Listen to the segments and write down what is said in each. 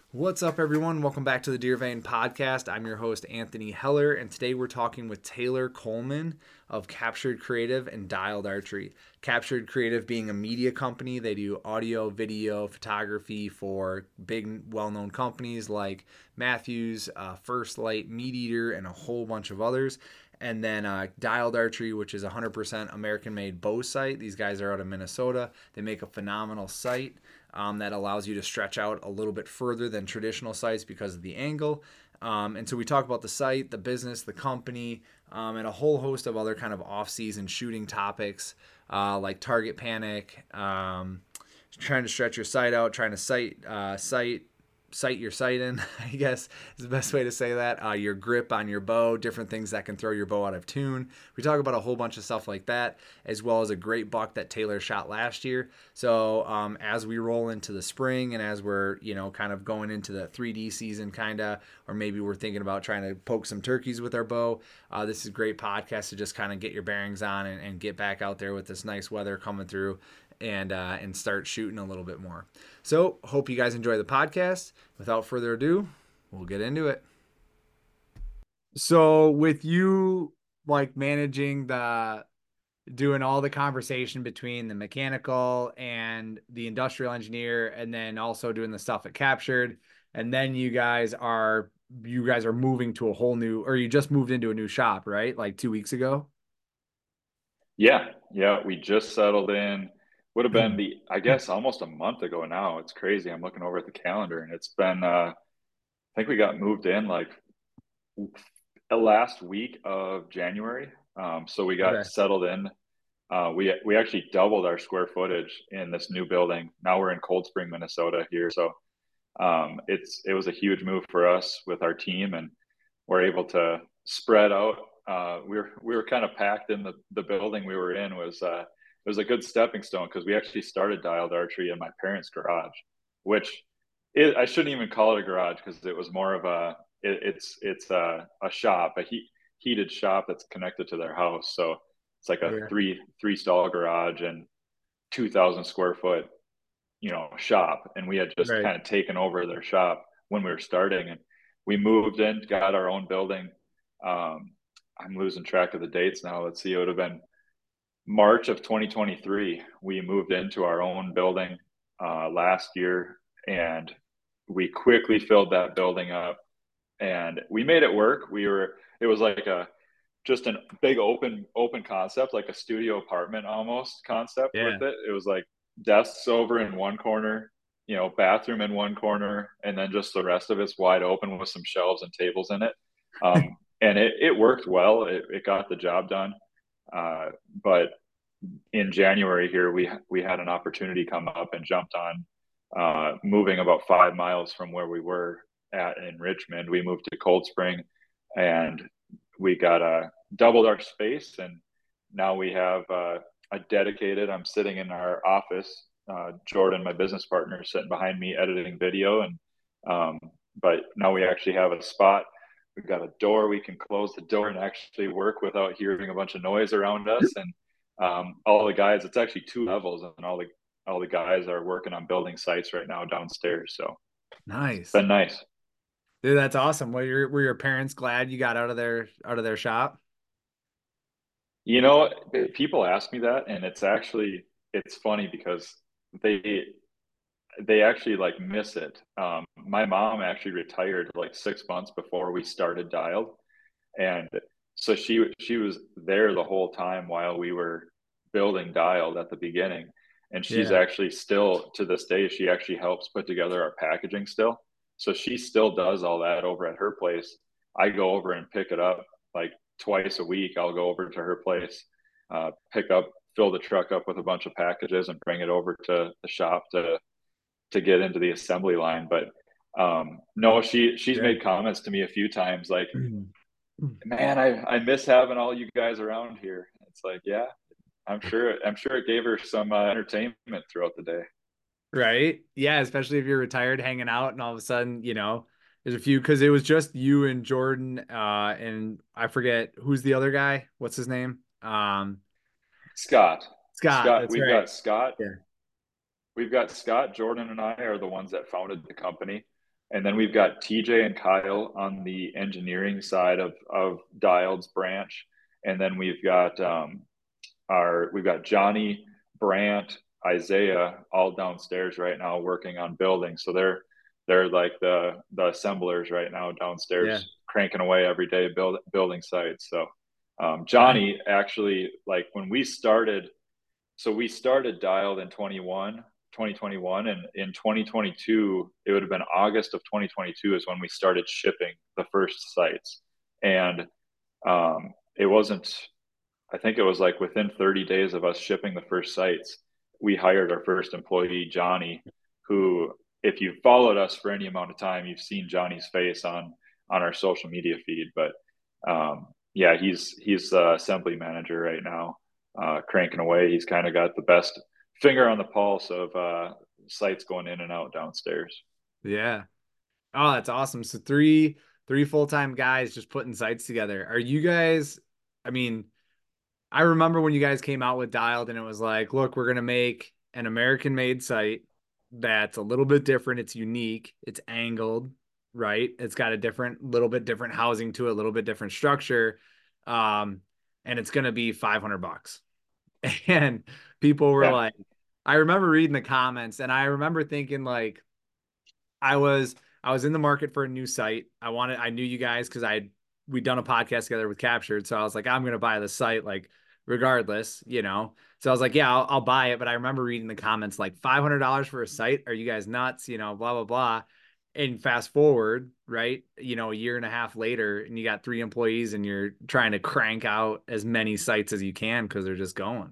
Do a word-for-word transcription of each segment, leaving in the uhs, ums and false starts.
What's up, everyone? Welcome back to the Deer Vein Podcast. I'm your host, Anthony Heller, and today we're talking with Taylor Coleman of Captured Creative and Dialed Archery. Captured Creative being a media company, they do audio, video, photography for big, well known companies like Matthews, uh, First Light, Meat Eater, and a whole bunch of others. And then uh, Dialed Archery, which is a one hundred percent American made bow sight. These guys are out of Minnesota. They make a phenomenal sight um, that allows you to stretch out a little bit further than traditional sites because of the angle. Um, and so we talk about the site, the business, the company, um, and a whole host of other kind of off-season shooting topics uh, like target panic, um, trying to stretch your sight out, trying to sight uh, sight sight your sight in, I guess is the best way to say that. Uh, your grip on your bow, different things that can throw your bow out of tune. We talk about a whole bunch of stuff like that, as well as a great buck that Taylor shot last year. So um, as we roll into the spring and as we're, you know, kind of going into the three D season, kind of, or maybe we're thinking about trying to poke some turkeys with our bow, uh, this is a great podcast to just kind of get your bearings on and, and get back out there with this nice weather coming through and uh, and start shooting a little bit more. So hope you guys enjoy the podcast. Without further ado, we'll get into it. So with you like managing the doing all the conversation between the mechanical and the industrial engineer and then also doing the stuff at Captured, and then you guys are you guys are moving to a whole new, or you just moved into a new shop, right? Like two weeks ago. Yeah, yeah, we just settled in. Would have been the, I guess, almost a month ago now. It's crazy. I'm looking over at the calendar and it's been, uh, I think we got moved in like the last week of January. Um, so we got Okay. settled in. Uh, we we actually doubled our square footage in this new building. Now we're in Cold Spring, Minnesota here. So um, it's it was a huge move for us with our team, and we're able to spread out. Uh, we were we were kind of packed in the the building we were in was uh, it was a good stepping stone because we actually started dialed archery in my parents' garage, which it, I shouldn't even call it a garage because it was more of a it, it's it's a, a shop, a heat, heated shop that's connected to their house. So it's like a Yeah. three three stall garage and two thousand square foot you know shop, and we had just Right. kind of taken over their shop when we were starting, and we moved in, got our own building. um, I'm losing track of the dates now. Let's see, it would have been March of twenty twenty-three we moved into our own building uh, last year, and we quickly filled that building up and we made it work. We were it was like a just a big open open concept, like a studio apartment almost concept with Yeah. it. It was like desks over in one corner, you know, bathroom in one corner, and then just the rest of it's wide open with some shelves and tables in it. Um, and it, it worked well. It, it got the job done. Uh, but in January here, we we had an opportunity come up and jumped on uh, moving about five miles from where we were at in Richmond. We moved to Cold Spring, and we got uh, doubled our space, and now we have uh, a dedicated. I'm sitting in our office. Uh, Jordan, my business partner, is sitting behind me editing video, and um, but now we actually have a spot. We've got a door. We can close the door and actually work without hearing a bunch of noise around us. And um, all the guys, it's actually two levels, and all the all the guys are working on building sites right now downstairs. So it's Nice. been nice. Dude, that's awesome. Were your were your parents glad you got out of their out of their shop? You know, people ask me that, and it's actually it's funny because they they actually like miss it. Um, my mom actually retired like six months before we started Dialed, and so she she was there the whole time while we were building Dialed at the beginning, and she's Yeah. actually still to this day. She actually helps put together our packaging still, so she still does all that over at her place. I go over and pick it up like twice a week. I'll go over to her place, uh, pick up, fill the truck up with a bunch of packages, and bring it over to the shop to to get into the assembly line. But um, no, she she's Yeah. made comments to me a few times like, man, I, I miss having all you guys around here. It's like, yeah, I'm sure I'm sure it gave her some uh, entertainment throughout the day. Right? Yeah, especially if you're retired hanging out and all of a sudden, you know, there's a few because it was just you and Jordan, uh, and I forget who's the other guy. What's his name? Um, Scott, Scott, Scott, that's we've right. got Scott, Yeah. we've got Scott, Jordan, and I are the ones that founded the company. And then we've got T J and Kyle on the engineering side of of Dialed's branch, and then we've got um, our we've got Johnny, Brant, Isaiah all downstairs right now working on building. So they're they're like the the assemblers right now Yeah. downstairs cranking away every day build, building sites. So um, Nice. Johnny actually, like when we started, so we started Dialed in twenty-one, twenty twenty-one, and in twenty twenty-two it would have been August of twenty twenty-two is when we started shipping the first sites. And um, it wasn't, I think it was like within thirty days of us shipping the first sites, we hired our first employee, Johnny, who, if you've followed us for any amount of time, you've seen Johnny's face on on our social media feed. But um, yeah, he's he's the assembly manager right now, uh, cranking away. He's kind of got the best finger on the pulse of uh, sites going in and out downstairs. Yeah. Oh, that's awesome. So three three full-time guys just putting sites together. Are you guys, I mean, I remember when you guys came out with Dialed and it was like, look, we're gonna make an American made site that's a little bit different. It's unique. It's angled, right? It's got a different, little bit different housing to it, a little bit different structure. Um, and it's gonna be five hundred bucks. And people were Yeah. like, I remember reading the comments and I remember thinking like, I was I was in the market for a new site. I wanted I knew you guys because I we'd done a podcast together with Captured, so I was like, I'm gonna buy the site like regardless, you know. So I was like, yeah, I'll, I'll buy it. But I remember reading the comments like five hundred dollars for a site. Are you guys nuts? You know, blah blah blah. And fast forward, right? You know, a year and a half later, and you got three employees, and you're trying to crank out as many sites as you can because they're just going.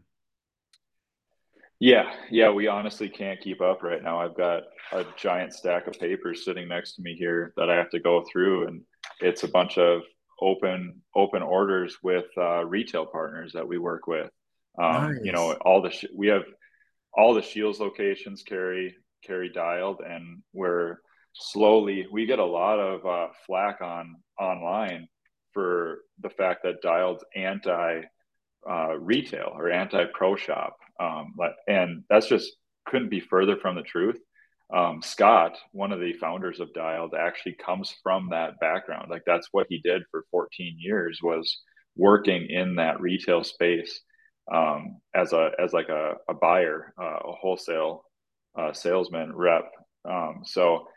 Yeah, yeah, we honestly can't keep up right now. I've got a giant stack of papers sitting next to me here that I have to go through, and it's a bunch of open open orders with uh, retail partners that we work with. Um, you know, Nice. all the sh- we have all the Shields locations carry carry Dialed, and we're slowly we get a lot of uh, flack on online for the fact that Dialed's anti uh, retail or anti pro shop. Um, and that's just couldn't be further from the truth. Um, Scott, one of the founders of Dialed, actually comes from that background. Like that's what he did for fourteen years was working in that retail space um, as a as like a, a buyer, uh, a wholesale uh, salesman rep. Um, so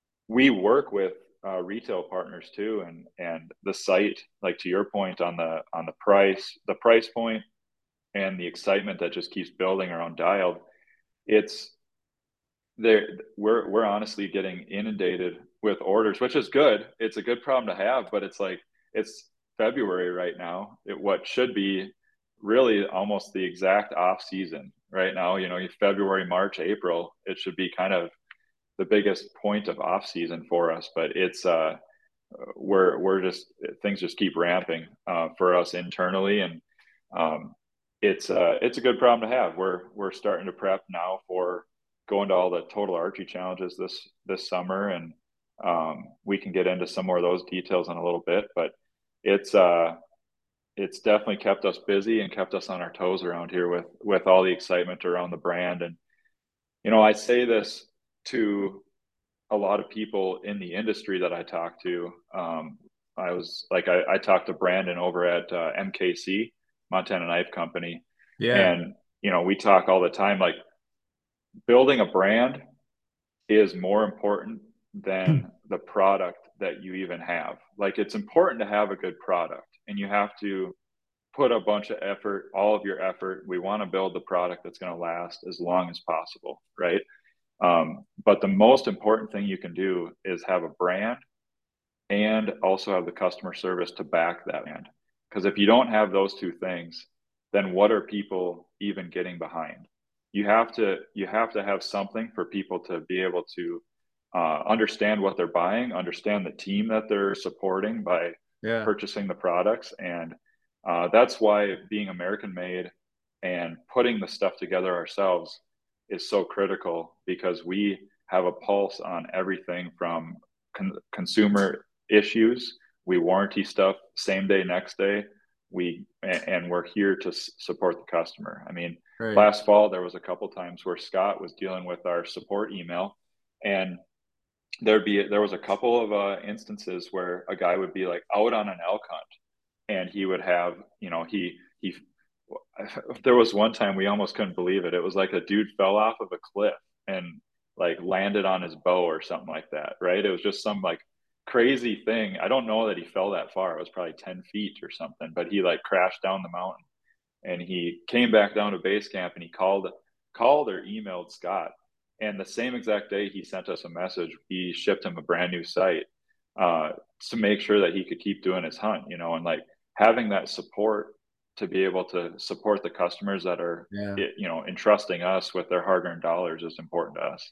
we work with uh, retail partners too, and and the site, like to your point on the on the price, the price point, and the excitement that just keeps building around Dialed. It's there. We're we're honestly getting inundated with orders, which is good. It's a good problem to have, but it's like it's February right now. It what should be really almost the exact off season right now. You know, February, March, April. It should be kind of the biggest point of off season for us, but it's uh we're we're just things just keep ramping uh, for us internally, and um, it's uh it's a good problem to have. We're we're starting to prep now for going to all the total archery challenges this this summer, and um, we can get into some more of those details in a little bit, but it's uh it's definitely kept us busy and kept us on our toes around here with with all the excitement around the brand. And you know, I say this to a lot of people in the industry that I talk to. Um, I was like, I, I talked to Brandon over at uh, M K C, Montana Knife Company, Yeah. and you know, we talk all the time. Like, building a brand is more important than the product that you even have. Like, it's important to have a good product, and you have to put a bunch of effort, all of your effort. We want to build the product that's going to last as long as possible, right? Um, but the most important thing you can do is have a brand and also have the customer service to back that brand. Because if you don't have those two things, then what are people even getting behind? You have to you have to have something for people to be able to uh, understand what they're buying, understand the team that they're supporting by Yeah. purchasing the products, and uh, that's why being American made and putting the stuff together ourselves is so critical, because we have a pulse on everything from con- consumer issues. We warranty stuff same day, next day. We and we're here to s- support the customer. I mean, Right. last fall there was a couple times where Scott was dealing with our support email, and there'd be there was a couple of uh, instances where a guy would be like out on an elk hunt, and he would have, you know, he he. There was one time we almost couldn't believe it. It was like a dude fell off of a cliff and like landed on his bow or something like that, right? It was just some like crazy thing. I don't know that he fell that far. It was probably ten feet or something, but he like crashed down the mountain, and he came back down to base camp, and he called called or emailed Scott. And the same exact day he sent us a message, we shipped him a brand new sight uh, to make sure that he could keep doing his hunt, you know, and like having that support to be able to support the customers that are, Yeah. you know, entrusting us with their hard-earned dollars is important to us.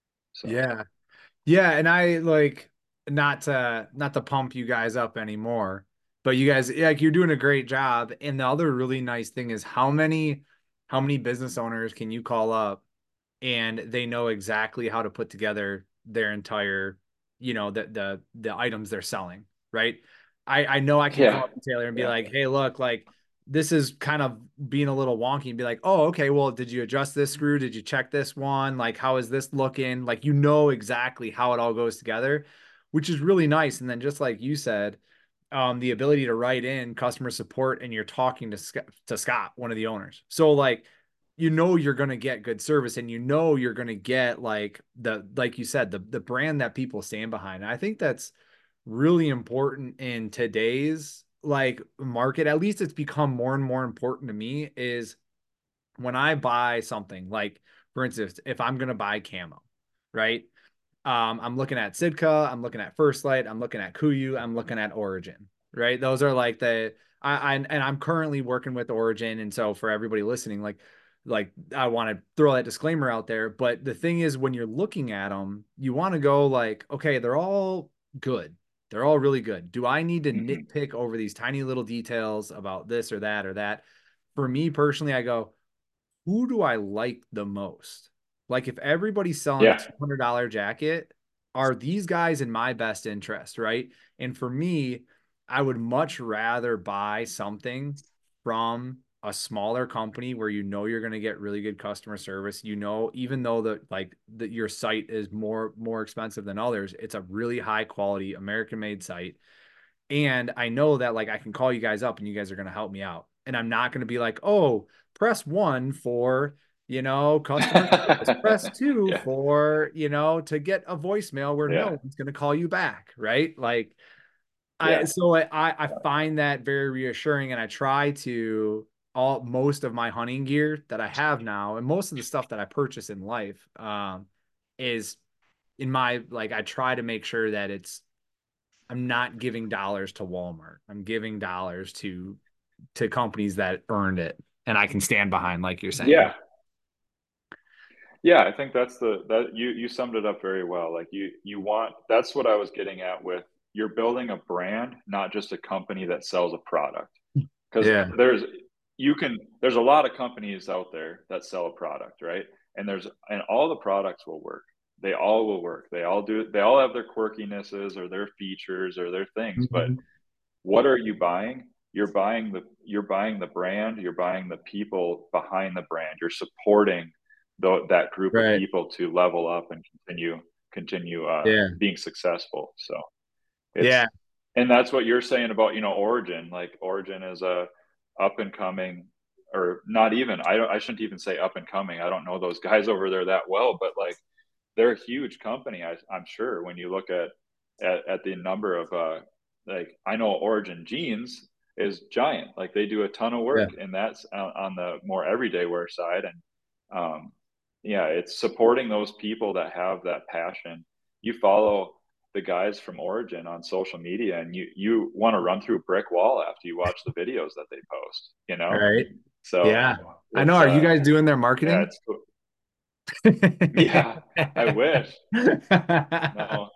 So Yeah. Yeah, and I like not to not to pump you guys up anymore, but you guys like you're doing a great job. And the other really nice thing is how many how many business owners can you call up and they know exactly how to put together their entire, you know, the the the items they're selling, right? I I know I can call yeah, up the Taylor and be yeah, like, "Hey, look, like this is kind of being a little wonky," and be like, "Oh, okay, well, did you adjust this screw? Did you check this one? Like, how is this looking?" Like, you know exactly how it all goes together, which is really nice. And then just like you said, um, the ability to write in customer support and you're talking to Scott, to Scott, one of the owners. So like, you know, you're going to get good service and you know, you're going to get like the, like you said, the, the brand that people stand behind. And I think that's really important in today's like market. At least it's become more and more important to me is when I buy something like, for instance, if I'm going to buy camo, right? Um, I'm looking at Sitka, I'm looking at First Light, I'm looking at Kuiu, I'm looking at Origin, right? Those are like the I, I and I'm currently working with Origin, and so for everybody listening, like like I want to throw that disclaimer out there. But the thing is, when you're looking at them, you want to go like, okay, they're all good, they're all really good. Do I need to mm-hmm. nitpick over these tiny little details about this or that or that? For me personally, I go, who do I like the most? Like if everybody's selling a yeah, two hundred dollar jacket, are these guys in my best interest, right? And for me, I would much rather buy something from a smaller company where you know you're going to get really good customer service. You know, even though the like that your site is more more expensive than others, it's a really high quality American made site. And I know that like I can call you guys up and you guys are going to help me out. And I'm not going to be like, oh, press one for, you know, customer service, press two yeah, for, you know, to get a voicemail where yeah, no one's going to call you back. Right. Like, I, yeah, so I, I find that very reassuring and I try to all most of my hunting gear that I have now and most of the stuff that I purchase in life um, is in my, like, I try to make sure that it's I'm not giving dollars to Walmart. I'm giving dollars to to companies that earned it and I can stand behind, like you're saying. yeah. Yeah, I think that's the that you you summed it up very well. Like you you want that's what I was getting at with you're building a brand, not just a company that sells a product. Because Yeah. there's you can there's a lot of companies out there that sell a product, right? And there's and all the products will work. They all will work. They all do they all have their quirkinesses or their features or their things, but Mhm. what are you buying? You're buying the you're buying the brand, you're buying the people behind the brand. You're supporting the, that group of Right. people to level up and continue continue uh, Yeah. being successful. So Yeah. it's and that's what you're saying about, you know, Origin. Like Origin is a up and coming, or not even. I don't. I shouldn't even say up and coming. I don't know those guys over there that well, but like they're a huge company. I, I'm sure when you look at at, at the number of uh, like I know Origin Jeans is giant. Like they do a ton of Yeah. work, and that's on, on the more everyday wear side. And um, yeah, it's supporting those people that have that passion. You follow the guys from Origin on social media, and you you want to run through a brick wall after you watch the videos that they post. You know, Right. so Yeah. I know. it's Are you uh guys doing their yeah, marketing? it's cool. Yeah, I wish. No,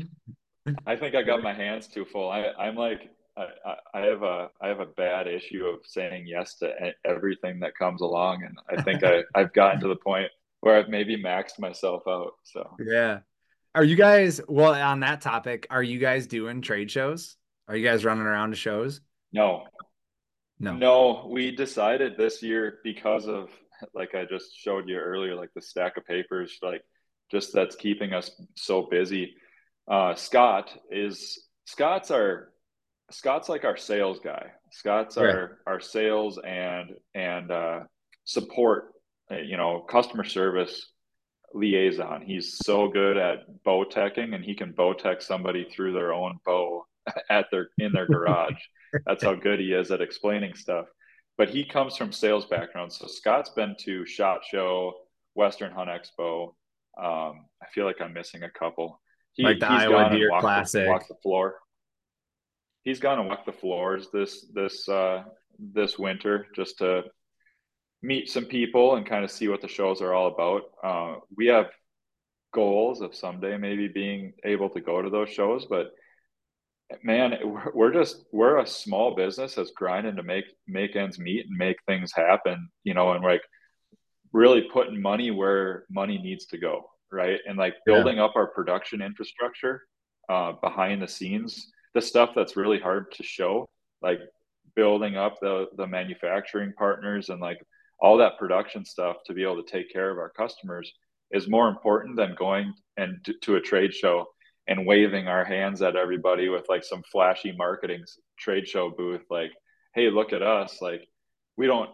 I think I got my hands too full. I, I'm like, I, I have a, I have a bad issue of saying yes to e- everything that comes along, and I think I, I've gotten to the point where I've maybe maxed myself out. So Yeah. Are you guys, well, on that topic, are you guys doing trade shows? Are you guys running around to shows? no, No. no, we decided this year because of, like I just showed you earlier, like the stack of papers, like just that's keeping us so busy. Uh, Scott is Scott's our Scott's like our sales guy. Scott's Yeah. our our sales and and uh, support, uh, you know, customer service liaison. He's so good at bow teching, and he can bow tech somebody through their own bow at their in their garage. That's how good he is at explaining stuff. But he comes from sales background, so Scott's been to SHOT Show, Western Hunt Expo. Um, I feel like I'm missing a couple. Like He the he's Iowa gone and Deer walked the walked Classic. the floor. He's gone and walked the floors this this uh, this winter just to meet some people and kind of see what the shows are all about. Uh, we have goals of someday maybe being able to go to those shows, but man, we're just we're a small business that's grinding to make make ends meet and make things happen, you know, and like really putting money where money needs to go, right? And like Yeah. building up our production infrastructure uh, behind the scenes, the stuff that's really hard to show, like building up the the manufacturing partners and like all that production stuff to be able to take care of our customers is more important than going and to, to a trade show and waving our hands at everybody with like some flashy marketing trade show booth like, hey, look at us. Like we don't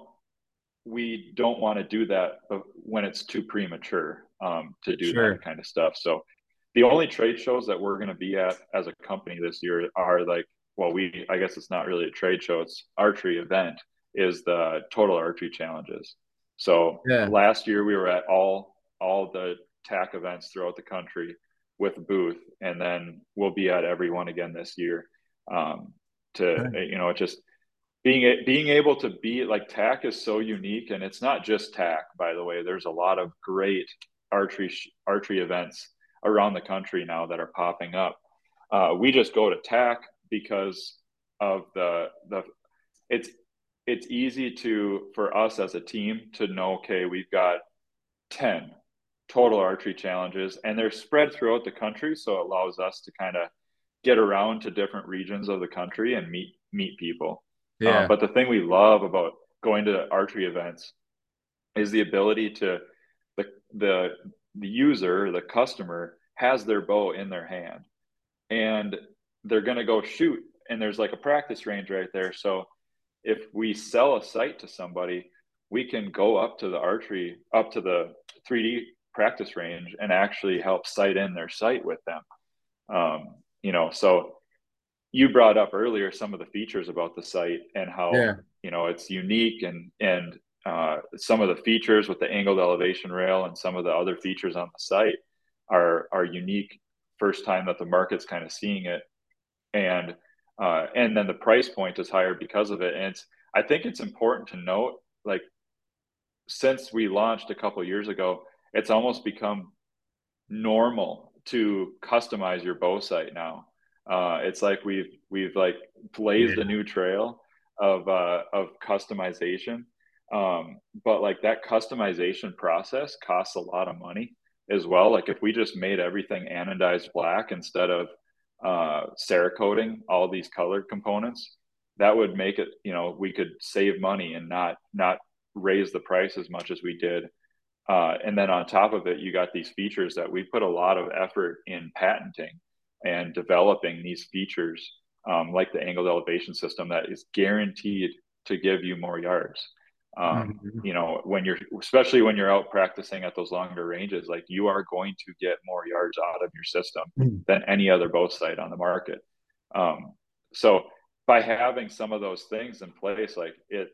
we don't want to do that when it's too premature um, to do that Sure. kind of stuff. So the only trade shows that we're going to be at as a company this year are like, well, we, I guess it's not really a trade show. It's archery event is the Total Archery Challenges. So Yeah. last year we were at all, all the T A C events throughout the country with a booth. And then we'll be at every one again this year. Um, to, you know, it just, being being able to be like T A C is so unique, and it's not just T A C, by the way. There's a lot of great archery archery events around the country now that are popping up. Uh, we just go to T A C because of the the it's it's easy to for us as a team to know, okay, we've got ten total archery challenges, and they're spread throughout the country, so it allows us to kind of get around to different regions of the country and meet meet people. Uh, Yeah. but the thing we love about going to archery events is the ability to the the the user, the customer has their bow in their hand, and they're going to go shoot, and there's like a practice range right there. So if we sell a sight to somebody, we can go up to the archery, up to the three D practice range and actually help sight in their sight with them. Um, you know, so you brought up earlier some of the features about the site and how, Yeah. you know, it's unique and, and, uh, some of the features with the angled elevation rail and some of the other features on the site are, are unique first time that the market's kind of seeing it. And, uh, and then the price point is higher because of it. And it's, I think it's important to note, like, since we launched a couple years ago, it's almost become normal to customize your bow sight now. Uh, it's like we've we've like blazed a Yeah. new trail of uh, of customization, um, but like that customization process costs a lot of money as well. Like if we just made everything anodized black instead of uh, Cerakoting all these colored components, that would make it, you know, we could save money and not not raise the price as much as we did. Uh, and then on top of it, you got these features that we put a lot of effort in patenting and developing these features, um, like the angled elevation system that is guaranteed to give you more yards. Um, Mhm. you know, when you're, especially when you're out practicing at those longer ranges, like you are going to get more yards out of your system than any other bow sight on the market. Um, so by having some of those things in place, like it,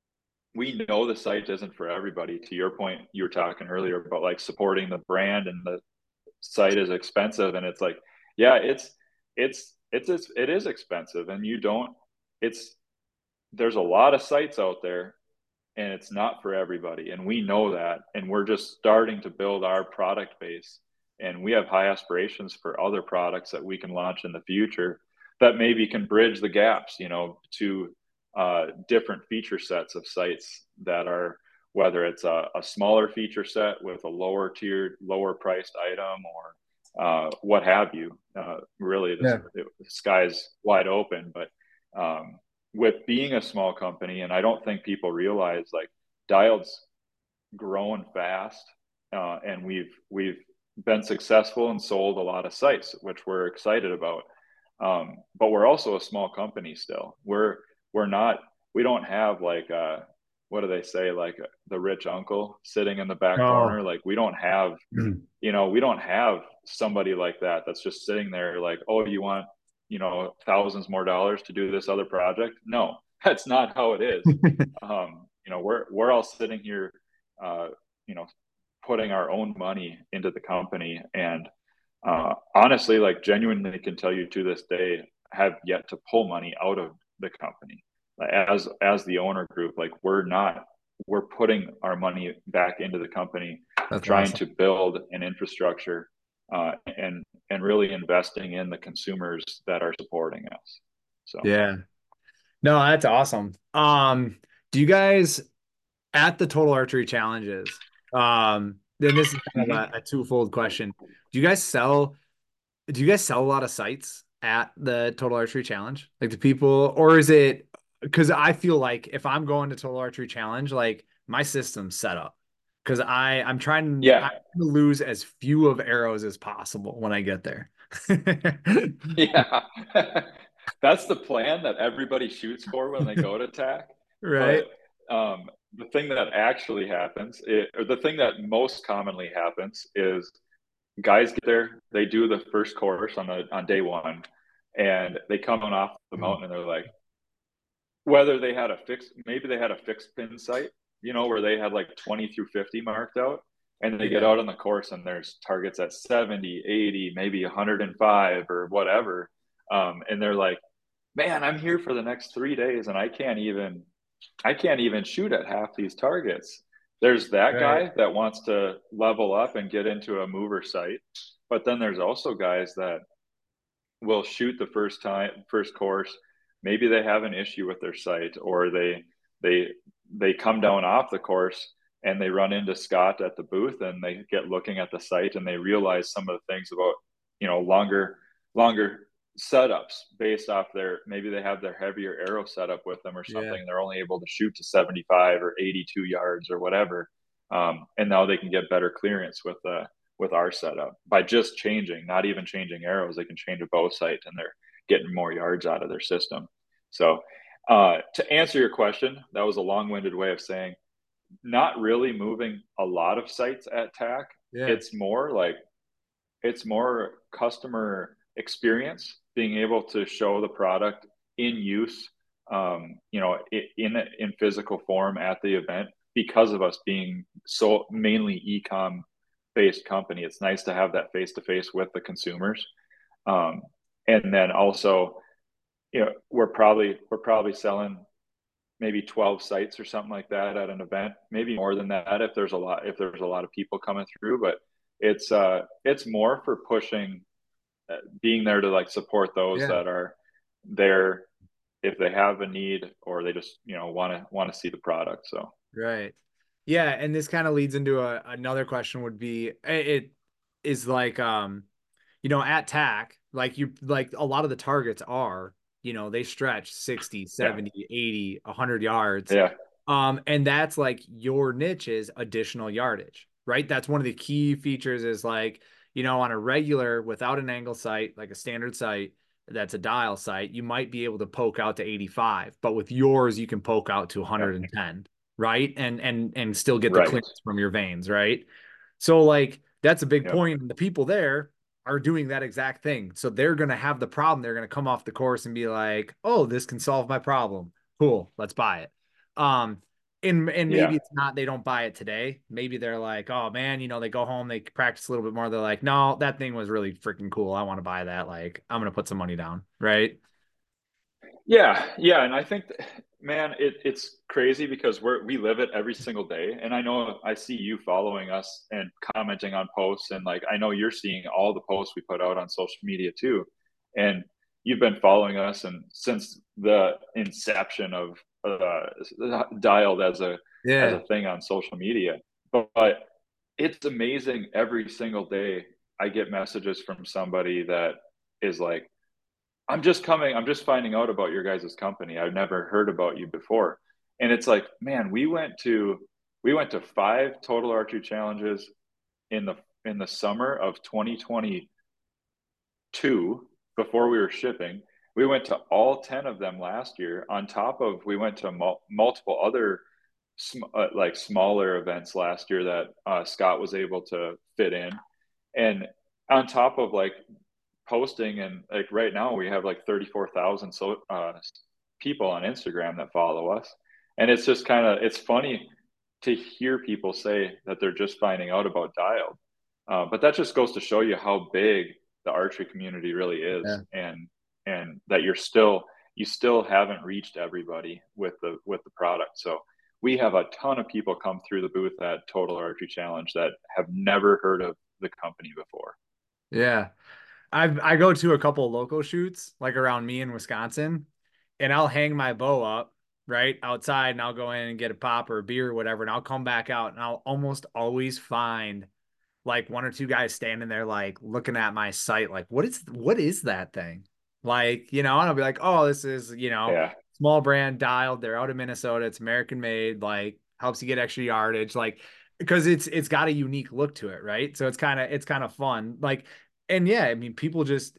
we know the site isn't for everybody. To your point, you were talking earlier about like supporting the brand, and the site is expensive, and it's like, yeah, it's it's it's, it's it is expensive, and you don't. It's there's a lot of sites out there, and it's not for everybody, and we know that, and we're just starting to build our product base, and we have high aspirations for other products that we can launch in the future that maybe can bridge the gaps, you know, to uh, different feature sets of sites that are, whether it's a, a smaller feature set with a lower tiered, lower priced item, or uh, what have you. Uh, really, the, Yeah. the sky's wide open, but um, with being a small company, and I don't think people realize, like, Dialed's growing fast, uh, and we've we've been successful and sold a lot of sites, which we're excited about. Um, but we're also a small company still. We're we're not we don't have like uh what do they say, like the rich uncle sitting in the back Oh, corner. Like we don't have, you know, we don't have somebody like that that's just sitting there like, oh, you want, you know, thousands more dollars to do this other project? No, that's not how it is. Um, you know, we're we're all sitting here, uh, you know, putting our own money into the company, and uh, honestly, like genuinely can tell you to this day, have yet to pull money out of the company. As as the owner group, like we're not, we're putting our money back into the company, that's trying awesome. to build an infrastructure, uh, and and really investing in the consumers that are supporting us. So Yeah. No, that's awesome. Um, do you guys at the Total Archery Challenges, um, then this is kind of mm-hmm. a, a twofold question. Do you guys sell do you guys sell a lot of sites at the Total Archery Challenge? Like the people, or is it because I feel like if I'm going to Total Archery Challenge, like my system's set up. Because I I'm trying I'm Yeah, trying to lose as few of arrows as possible when I get there. yeah. That's the plan that everybody shoots for when they go to TAC. Right? But um, the thing that actually happens, it, or the thing that most commonly happens, is guys get there, they do the first course on the on day one, and they come on off the Mm. mountain and they're like, whether they had a fixed, maybe they had a fixed pin site, you know, where they had like twenty through fifty marked out, and they get Yeah. out on the course and there's targets at seventy, eighty, maybe one hundred five or whatever. Um, and they're like, man, I'm here for the next three days and I can't even, I can't even shoot at half these targets. There's that Right. guy that wants to level up and get into a mover site. But then there's also guys that will shoot the first time, first course. Maybe they have an issue with their site, or they they they come down off the course and they run into Scott at the booth and they get looking at the site and they realize some of the things about, you know, longer longer setups based off their, maybe they have their heavier arrow setup with them or Yeah. something. And they're only able to shoot to seventy-five or eighty-two yards or whatever. Um, and now they can get better clearance with uh, with our setup by just changing, not even changing arrows. They can change a bow sight and they're getting more yards out of their system. So, uh, to answer your question, that was a long winded way of saying not really moving a lot of sites at TAC. Yeah. It's more like, it's more customer experience, being able to show the product in use, um, you know, in in physical form at the event, because of us being so mainly ecom based company. It's nice to have that face to face with the consumers, um, and then also, you know, we're probably we're probably selling maybe twelve sites or something like that at an event, maybe more than that if there's a lot if there's a lot of people coming through. But it's uh it's more for pushing, uh, being there to like support those Yeah. that are there if they have a need, or they just, you know, want to want to see the product. So Right. Yeah, and this kind of leads into a, another question would be it, it is like um you know at TAC like you like a lot of the targets are you know they stretch sixty, yeah, seventy, eighty, one hundred yards. yeah, Um and that's like your niche is additional yardage, right? That's one of the key features is like you know on a regular without an angle sight like a standard sight that's a dial sight, you might be able to poke out to eighty-five, but with yours you can poke out to yeah, one hundred ten, right? And and and still get the right, clearance from your veins, right? So like that's a big yep, point. And the people there are doing that exact thing. So they're gonna have the problem. They're gonna come off the course and be like, "Oh, this can solve my problem. Cool, let's buy it." Um, and and maybe yeah. it's not they don't buy it today. Maybe they're like, "Oh man, you know," they go home, they practice a little bit more. They're like, "No, that thing was really freaking cool. I want to buy that. Like, I'm gonna put some money down." Right? Yeah, yeah, and I think, that, man, it, it's crazy because we're we live it every single day, and I know I see you following us and commenting on posts, and like I know you're seeing all the posts we put out on social media too, and you've been following us and since the inception of uh, dialed as a as Yeah. a thing on social media, but, but it's amazing every single day. I get messages from somebody that is like, I'm just coming, I'm just finding out about your guys' company. I've never heard about you before. And it's like, man, we went to we went to five total archery challenges in the in the summer of twenty twenty-two, before we were shipping. We went to all ten of them last year. On top of, we went to mul- multiple other sm- uh, like smaller events last year that uh, Scott was able to fit in. And on top of like posting, and like right now we have like thirty-four thousand so uh, people on Instagram that follow us. And it's just kind of, it's funny to hear people say that they're just finding out about Dialed. Uh, but that just goes to show you how big the archery community really is, Yeah. and and that you're still you still haven't reached everybody with the with the product. So we have a ton of people come through the booth at Total Archery Challenge that have never heard of the company before. Yeah. I've I go to a couple of local shoots like around me in Wisconsin, and I'll hang my bow up right outside, and I'll go in and get a pop or a beer or whatever, and I'll come back out, and I'll almost always find like one or two guys standing there like looking at my site like what is what is that thing? Like, you know, and I'll be like, "Oh, this is, you know, Yeah. small brand Dialed. They're out of Minnesota. It's American made, like helps you get extra yardage like because it's it's got a unique look to it, right? So it's kind of it's kind of fun. Like and yeah, I mean, people just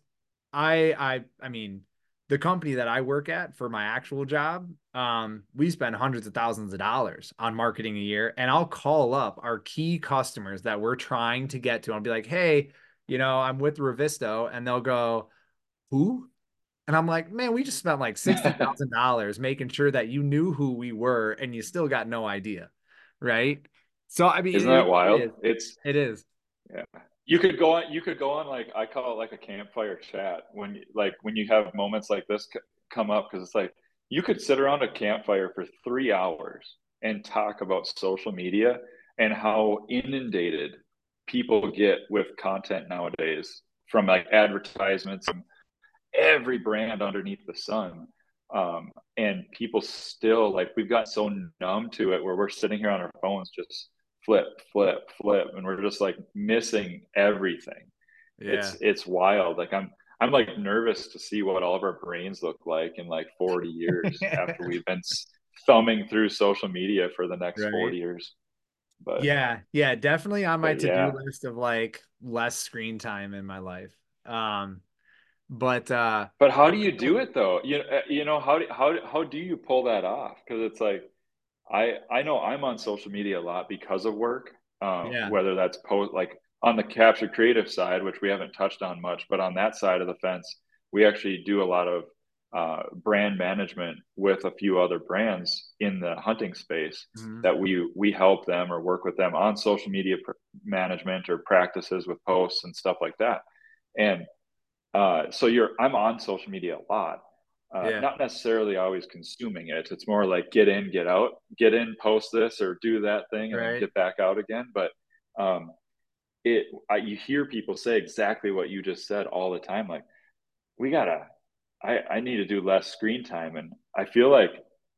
I I I mean, the company that I work at for my actual job, um, we spend hundreds of thousands of dollars on marketing a year, and I'll call up our key customers that we're trying to get to and be like, "Hey, you know, I'm with Revisto," and they'll go, "Who?" And I'm like, "Man, we just spent like sixty thousand dollars making sure that you knew who we were, and you still got no idea, right?" So I mean, Isn't it, that it wild? is, It's it is, Yeah. You could go on, you could go on like, I call it like a campfire chat when you, like when you have moments like this c- come up, because it's like you could sit around a campfire for three hours and talk about social media and how inundated people get with content nowadays from like advertisements and every brand underneath the sun. Um, and people still, like, we've gotten so numb to it where we're sitting here on our phones just flip, flip, flip, and we're just like missing everything. It's yeah, it's wild. Like I'm I'm like nervous to see what all of our brains look like in like forty years after we've been thumbing through social media for the next right. forty years. But Yeah, yeah, definitely on my but to-do yeah. list of like less screen time in my life. Um, but uh But how do you do it though? You uh, you know how do, how how do you pull that off? Because it's like I I know I'm on social media a lot because of work. Um, yeah. whether that's post like on the Capture Creative side, which we haven't touched on much, but on that side of the fence, we actually do a lot of uh, brand management with a few other brands in the hunting space Mhm. that we we help them or work with them on social media pr- management or practices with posts and stuff like that. And uh, so you're I'm on social media a lot. Uh, Yeah, not necessarily always consuming it. It's more like get in, get out, get in, post this or do that thing, and then right. get back out again. But um, it I, you hear people say exactly what you just said all the time. Like we gotta, I I need to do less screen time, and I feel like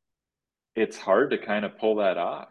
it's hard to kind of pull that off.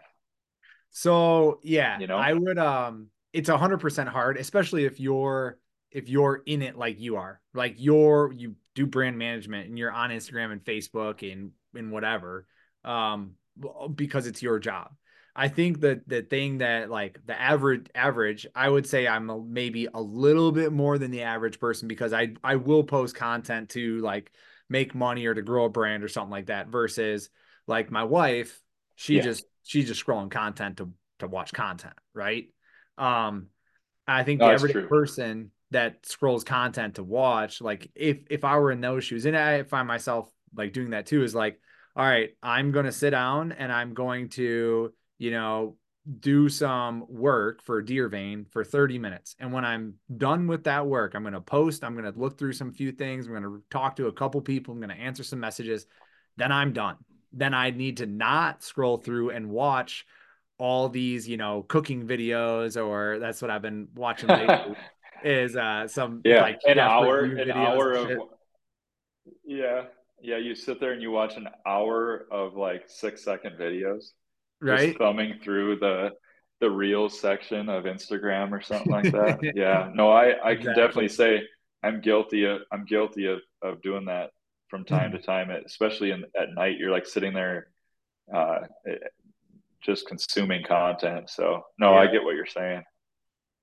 So yeah, You know? I would um it's a hundred percent hard, especially if you're if you're in it like you are. Like you're you do brand management and you're on Instagram and Facebook and and whatever. Um because it's your job. I think that the thing that like the average average, I would say I'm a, maybe a little bit more than the average person because I I will post content to like make money or to grow a brand or something like that versus like my wife she Yeah. just she's just scrolling content to to watch content, right? Um, I think No, the it's everyday true. person that scrolls content to watch, like if if I were in those shoes, and I find myself like doing that too, is like, all right, I'm gonna sit down and I'm going to, you know, do some work for Deer Vein for thirty minutes. And when I'm done with that work, I'm gonna post, I'm gonna look through some few things, I'm gonna talk to a couple people, I'm gonna answer some messages, then I'm done. Then I need to not scroll through and watch all these, you know, cooking videos, or that's what I've been watching lately is uh some Yeah, like an chef hour, review an videos and hour of shit. yeah, yeah. You sit there and you watch an hour of like six second videos, just Right? thumbing through the the reels section of Instagram or something like that. Yeah, no, I I can definitely Exactly. say I'm guilty of I'm guilty of of doing that from time to time, especially in at night. You're like sitting there, uh, just consuming content. So no, I Yeah. get what you're saying.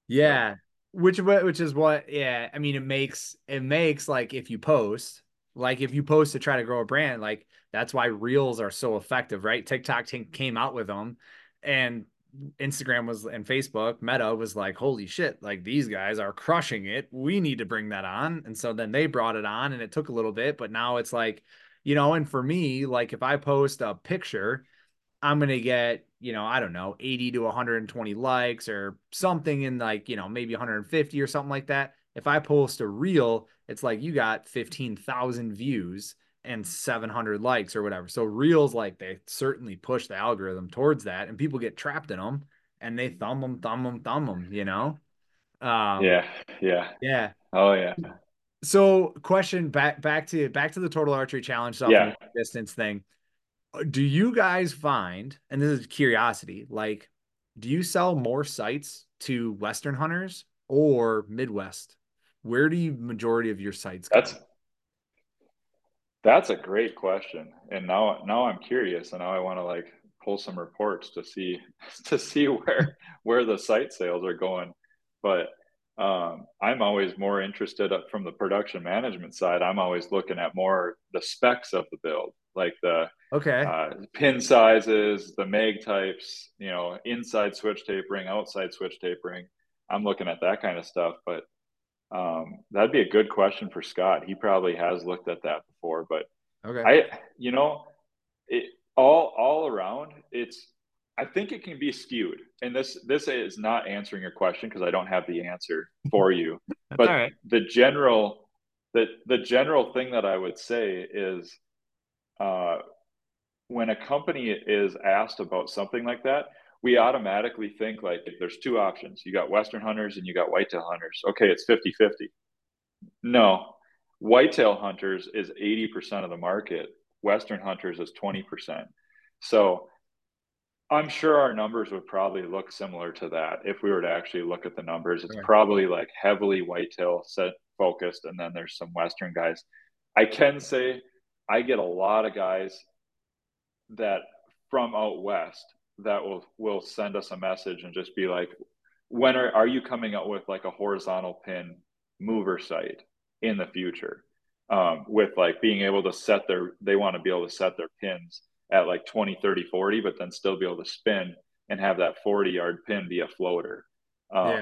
So Yeah. Which wa- which is what, yeah, I mean it makes it makes like if you post, like if you post to try to grow a brand, like that's why reels are so effective, right? TikTok t- came out with them and Instagram was and Facebook, Meta was like, "Holy shit, like these guys are crushing it. We need to bring that on." And so then they brought it on and it took a little bit, but now it's like, you know, and for me, like if I post a picture I'm going to get, you know, I don't know, eighty to one hundred twenty likes or something in like, you know, maybe one hundred fifty or something like that. If I post a reel, it's like you got fifteen thousand views and seven hundred likes or whatever. So reels, like they certainly push the algorithm towards that and people get trapped in them and they thumb them, thumb them, thumb them, you know? Um, yeah, yeah. yeah. Oh yeah. So question back, back to, back to the total archery challenge stuff and Yeah. the distance thing. Do you guys find, and this is curiosity, like, do you sell more sites to Western hunters or Midwest? Where do you majority of your sites That's go? That's a great question. And now now I'm curious and now I want to like pull some reports to see to see where where the site sales are going. But um, I'm always more interested up from the production management side. I'm always looking at more the specs of the build, like the Okay. uh, pin sizes, the mag types, you know, inside switch tapering, outside switch tapering. I'm looking at that kind of stuff. But um, that'd be a good question for Scott. He probably has looked at that before, but Okay. I, you know, it all all around. It's I think it can be skewed, and this this is not answering your question because I don't have the answer for you. That's all But right. the general the the general thing that I would say is uh, when a company is asked about something like that, we automatically think like there's two options. You got Western hunters and you got whitetail hunters. Okay, it's fifty fifty. No, whitetail hunters is eighty percent of the market. Western hunters is twenty percent. So I'm sure our numbers would probably look similar to that if we were to actually look at the numbers. It's Okay. probably like heavily whitetail set focused, and then there's some Western guys. I can say I get a lot of guys that from out west that will will send us a message and just be like, when are, are you coming out with like a horizontal pin mover site in the future, um, with like being able to set their they want to be able to set their pins at like twenty, thirty, forty, but then still be able to spin and have that forty yard pin be a floater. Yeah. um,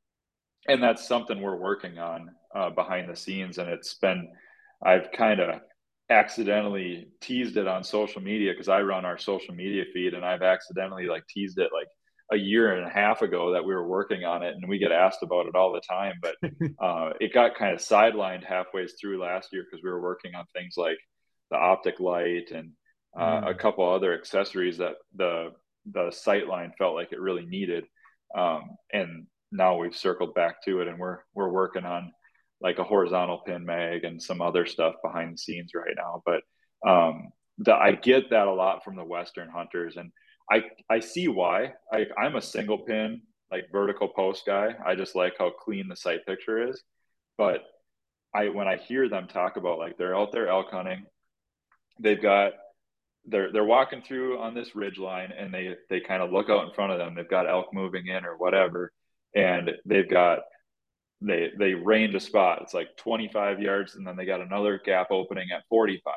and that's something we're working on uh, behind the scenes. And it's been, I've kind of accidentally teased it on social media because I run our social media feed, and I've accidentally like teased it like a year and a half ago that we were working on it, and we get asked about it all the time. But uh, it got kind of sidelined halfway through last year because we were working on things like the optic light and uh, a Mm. couple other accessories that the the sight line felt like it really needed. Um, and now we've circled back to it, and we're we're working on like a horizontal pin mag and some other stuff behind the scenes right now. But um, the, I get that a lot from the Western hunters, and I I see why. I, I'm a single pin like vertical post guy. I just like how clean the sight picture is. But I when I hear them talk about like they're out there elk hunting, they've got they're they're walking through on this ridge line, and they they kind of look out in front of them. They've got elk moving in or whatever, and they've got they they range a spot. It's like twenty-five yards, and then they got another gap opening at forty-five.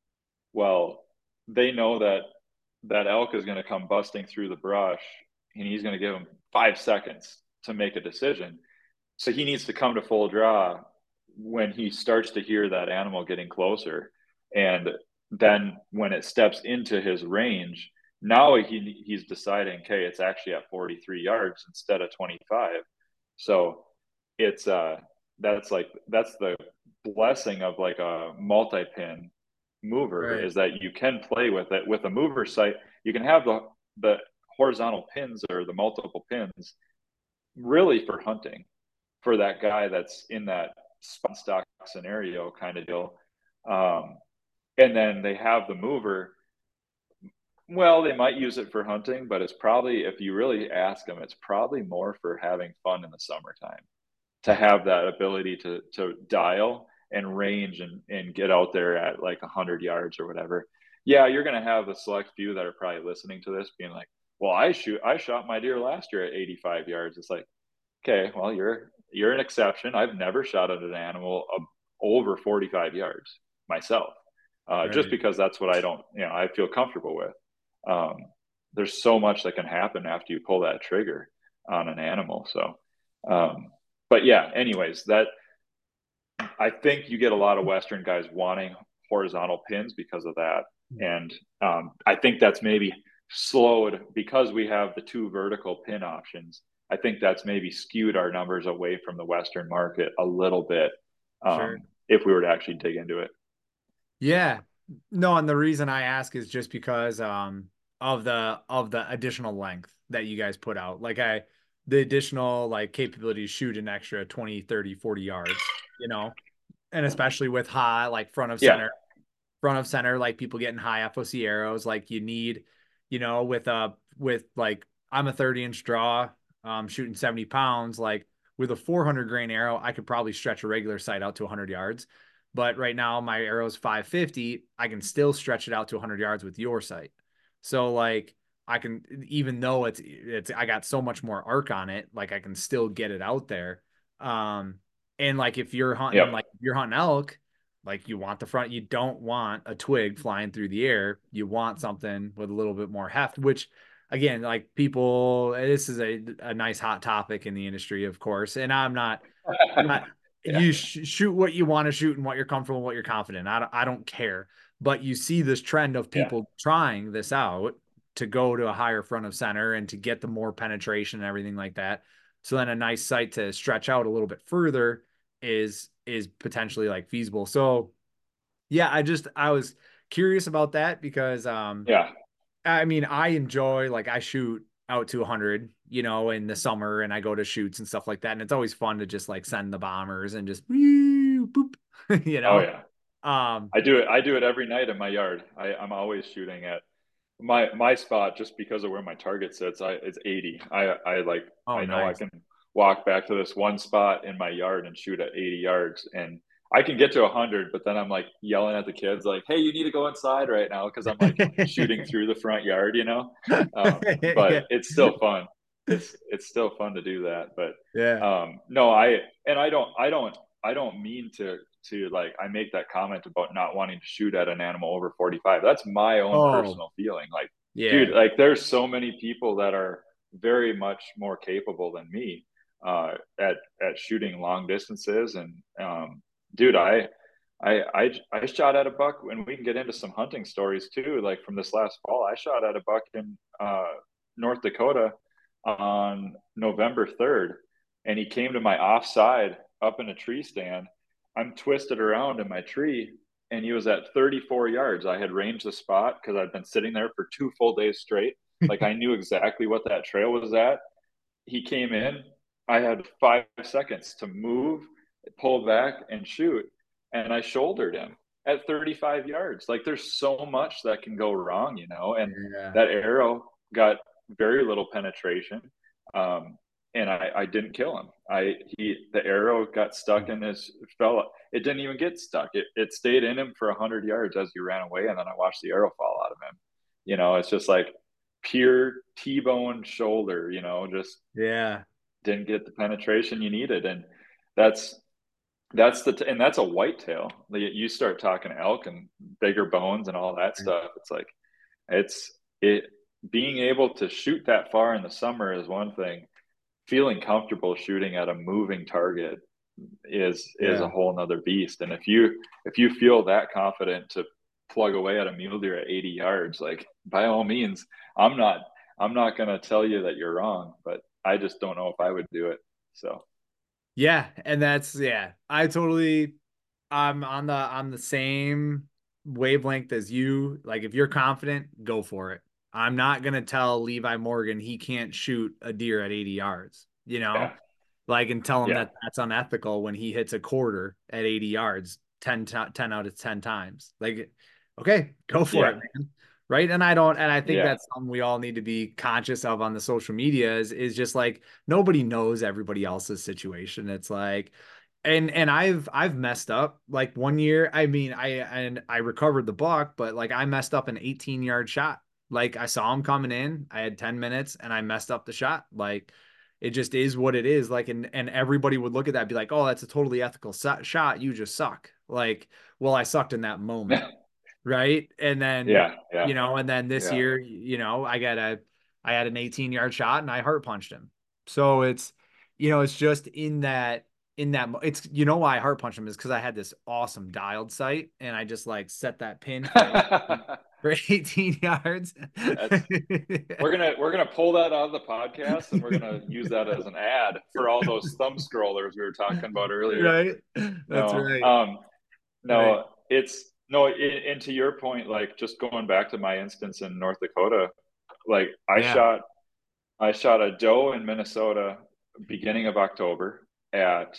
Well, they know that that elk is going to come busting through the brush, and he's going to give him five seconds to make a decision. So he needs to come to full draw when he starts to hear that animal getting closer. And then when it steps into his range, now he he's deciding, okay, it's actually at forty-three yards instead of twenty-five. So it's uh that's like that's the blessing of like a multi-pin mover, Right. is that you can play with it. With a mover sight, you can have the the horizontal pins or the multiple pins really for hunting, for that guy that's in that spot stock scenario kind of deal. Um, and then they have the mover. Well, they might use it for hunting, but it's probably, if you really ask them, it's probably more for having fun in the summertime, to have that ability to to dial and range and and get out there at like one hundred yards or whatever. Yeah, you're going to have a select few that are probably listening to this being like, well, I shoot I shot my deer last year at eighty-five yards. It's like, okay, well, you're you're an exception. I've never shot at an animal of over forty-five yards myself, uh, just Right. because that's what I don't, you know, I feel comfortable with. Um, there's so much that can happen after you pull that trigger on an animal. So, um, but yeah, anyways, that I think you get a lot of Western guys wanting horizontal pins because of that. And um, I think that's maybe slowed because we have the two vertical pin options. I think that's maybe skewed our numbers away from the Western market a little bit, Sure. um, if we were to actually dig into it. Yeah. No, and the reason I ask is just because um of the of the additional length that you guys put out. Like I the additional like capability to shoot an extra twenty, thirty, forty yards, you know, and especially with high like front of Yeah. center, front of center, like people getting high F O C arrows, like you need, you know, with uh with like I'm a thirty inch draw, um shooting seventy pounds, like with a four hundred grain arrow, I could probably stretch a regular sight out to one hundred yards. But right now my arrow's five fifty, I can still stretch it out to one hundred yards with your sight. So like I can, even though it's it's I got so much more arc on it, like I can still get it out there. Um and like if you're hunting Yep. like if you're hunting elk, like you want the front, you don't want a twig flying through the air. You want something with a little bit more heft, which again, like people, this is a, a nice hot topic in the industry, of course. And I'm not, I'm not, Yeah. you sh- shoot what you want to shoot and what you're comfortable, what you're confident. I don't, I don't care. But you see this trend of Yeah. people trying this out to go to a higher front of center and to get the more penetration and everything like that. So then a nice sight to stretch out a little bit further is is potentially like feasible. So yeah, I just I was curious about that because um Yeah. I mean I enjoy like I shoot out to one hundred, you know, in the summer and I go to shoots and stuff like that and it's always fun to just like send the bombers and just whee, boop, you Oh know. yeah. Um I do it. I do it every night in my yard. I, I'm always shooting at my my spot just because of where my target sits. I it's eighty. I I like oh I know I nice. can walk back to this one spot in my yard and shoot at eighty yards, and I can get to one hundred, but then I'm like yelling at the kids like, "Hey, you need to go inside right now," because I'm like shooting through the front yard, you know. Um, but Yeah. it's still fun. It's it's still fun to do that. But Yeah. um, no, I and I don't I don't I don't mean to to like I make that comment about not wanting to shoot at an animal over forty-five. That's my own Oh, personal feeling. Like, dude, yeah. like there's so many people that are very much more capable than me uh, at at shooting long distances. And um, dude, I, I I I shot at a buck, and we can get into some hunting stories too. Like from this last fall, I shot at a buck in uh, North Dakota on November third, and he came to my offside up in a tree stand. I'm twisted around in my tree, and he was at thirty-four yards. I had ranged the spot because I'd been sitting there for two full days straight. Like I knew exactly what that trail was at. He came in. I had five seconds to move, pull back, and shoot. And I shouldered him at thirty-five yards. Like there's so much that can go wrong, you know. And Yeah. that arrow got very little penetration. Um, and I, I didn't kill him. I he the arrow got stuck in his fell. It didn't even get stuck. It it stayed in him for a hundred yards as he ran away, and then I watched the arrow fall out of him. You know, it's just like pure T-bone shoulder. You know, just Yeah. didn't get the penetration you needed, and that's that's the and that's a whitetail. You start talking elk and bigger bones and all that stuff. It's like it's it being able to shoot that far in the summer is one thing. Feeling comfortable shooting at a moving target is is a Yeah. whole nother beast. And if you if you feel that confident to plug away at a mule deer at eighty yards, like by all means, I'm not I'm not gonna tell you that you're wrong, but I just don't know if I would do it. So Yeah, and that's yeah. I totally I'm on the on the same wavelength as you. Like if you're confident, go for it. I'm not gonna tell Levi Morgan he can't shoot a deer at eighty yards, you know? yeah, Like and tell him yeah, that that's unethical when he hits a quarter at eighty yards ten, to, ten out of ten times. Like okay, go for yeah, it, man. Right? And I don't and I think yeah, that's something we all need to be conscious of on the social media is is just like nobody knows everybody else's situation. It's like and and I've I've messed up like one year. I mean, I and I recovered the buck, but like I messed up an eighteen yard shot. Like I saw him coming in, I had ten minutes and I messed up the shot. Like it just is what it is. Like, and, and everybody would look at that and be like, oh, that's a totally ethical shot. You just suck. Like, well, I sucked in that moment. Right. And then, Yeah, yeah, you know, and then this yeah. year, you know, I got a, I had an eighteen yard shot and I heart punched him. So it's, you know, it's just in that, in that, it's, you know, why I heart punched him is because I had this awesome dialed sight and I just like set that pin for eighteen, for eighteen yards. That's we're gonna we're gonna pull that out of the podcast and we're gonna use that as an ad for all those thumb scrollers we were talking about earlier. Right. That's No, right. um, Right. no, it's no. And, and to your point, like just going back to my instance in North Dakota, like I Yeah. shot I shot a doe in Minnesota beginning of October at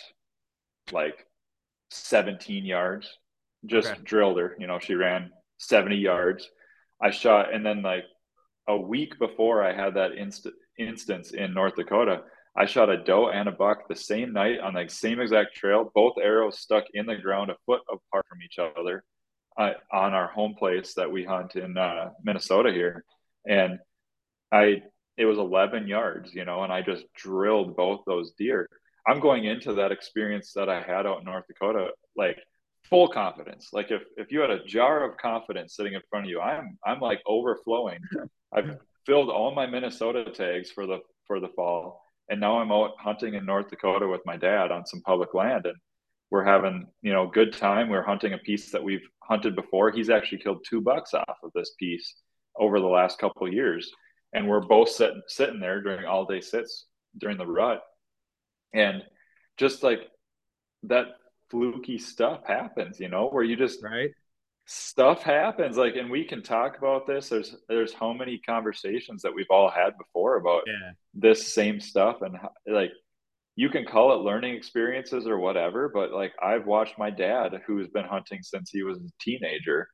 like seventeen yards. Okay. Just drilled her. You know, she ran seventy yards. I shot, and then like a week before I had that inst- instance in North Dakota, I shot a doe and a buck the same night on the same exact trail. Both arrows stuck in the ground a foot apart from each other uh, on our home place that we hunt in uh, Minnesota here. And I, it was eleven yards, you know, and I just drilled both those deer. I'm going into that experience that I had out in North Dakota, like full confidence. Like if, if you had a jar of confidence sitting in front of you, I'm, I'm like overflowing. I've filled all my Minnesota tags for the, for the fall. And now I'm out hunting in North Dakota with my dad on some public land. And we're having, you know, good time. We're hunting a piece that we've hunted before. He's actually killed two bucks off of this piece over the last couple of years, and we're both sitting sitting there during all day sits during the rut, and just like that fluky stuff happens, you know, where you just Right. stuff happens. Like, and we can talk about this. There's there's how many conversations that we've all had before about Yeah. this same stuff, and like you can call it learning experiences or whatever, but like I've watched my dad, who's been hunting since he was a teenager,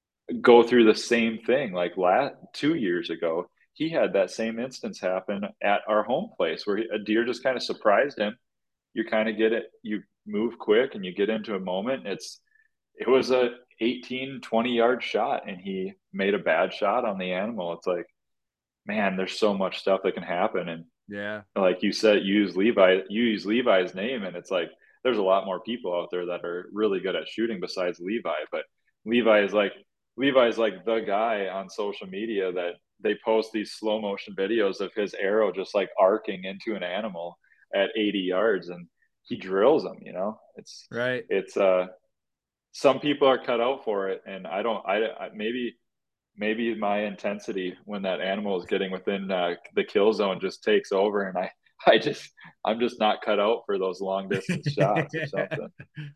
go through the same thing. Like last two years ago, he had that same instance happen at our home place where a deer just kind of surprised him. You kind of get it, you move quick and you get into a moment. It's it was a eighteen, twenty yard shot and he made a bad shot on the animal. It's like, man, there's so much stuff that can happen. And Yeah. like you said, you use Levi, you use Levi's name, and it's like there's a lot more people out there that are really good at shooting besides Levi. But Levi is like Levi is like the guy on social media that they post these slow motion videos of his arrow just like arcing into an animal at eighty yards, and he drills them. You know, it's Right. it's uh some people are cut out for it, and I don't. I, I maybe maybe my intensity when that animal is getting within uh, the kill zone just takes over, and I I just I'm just not cut out for those long distance shots or something.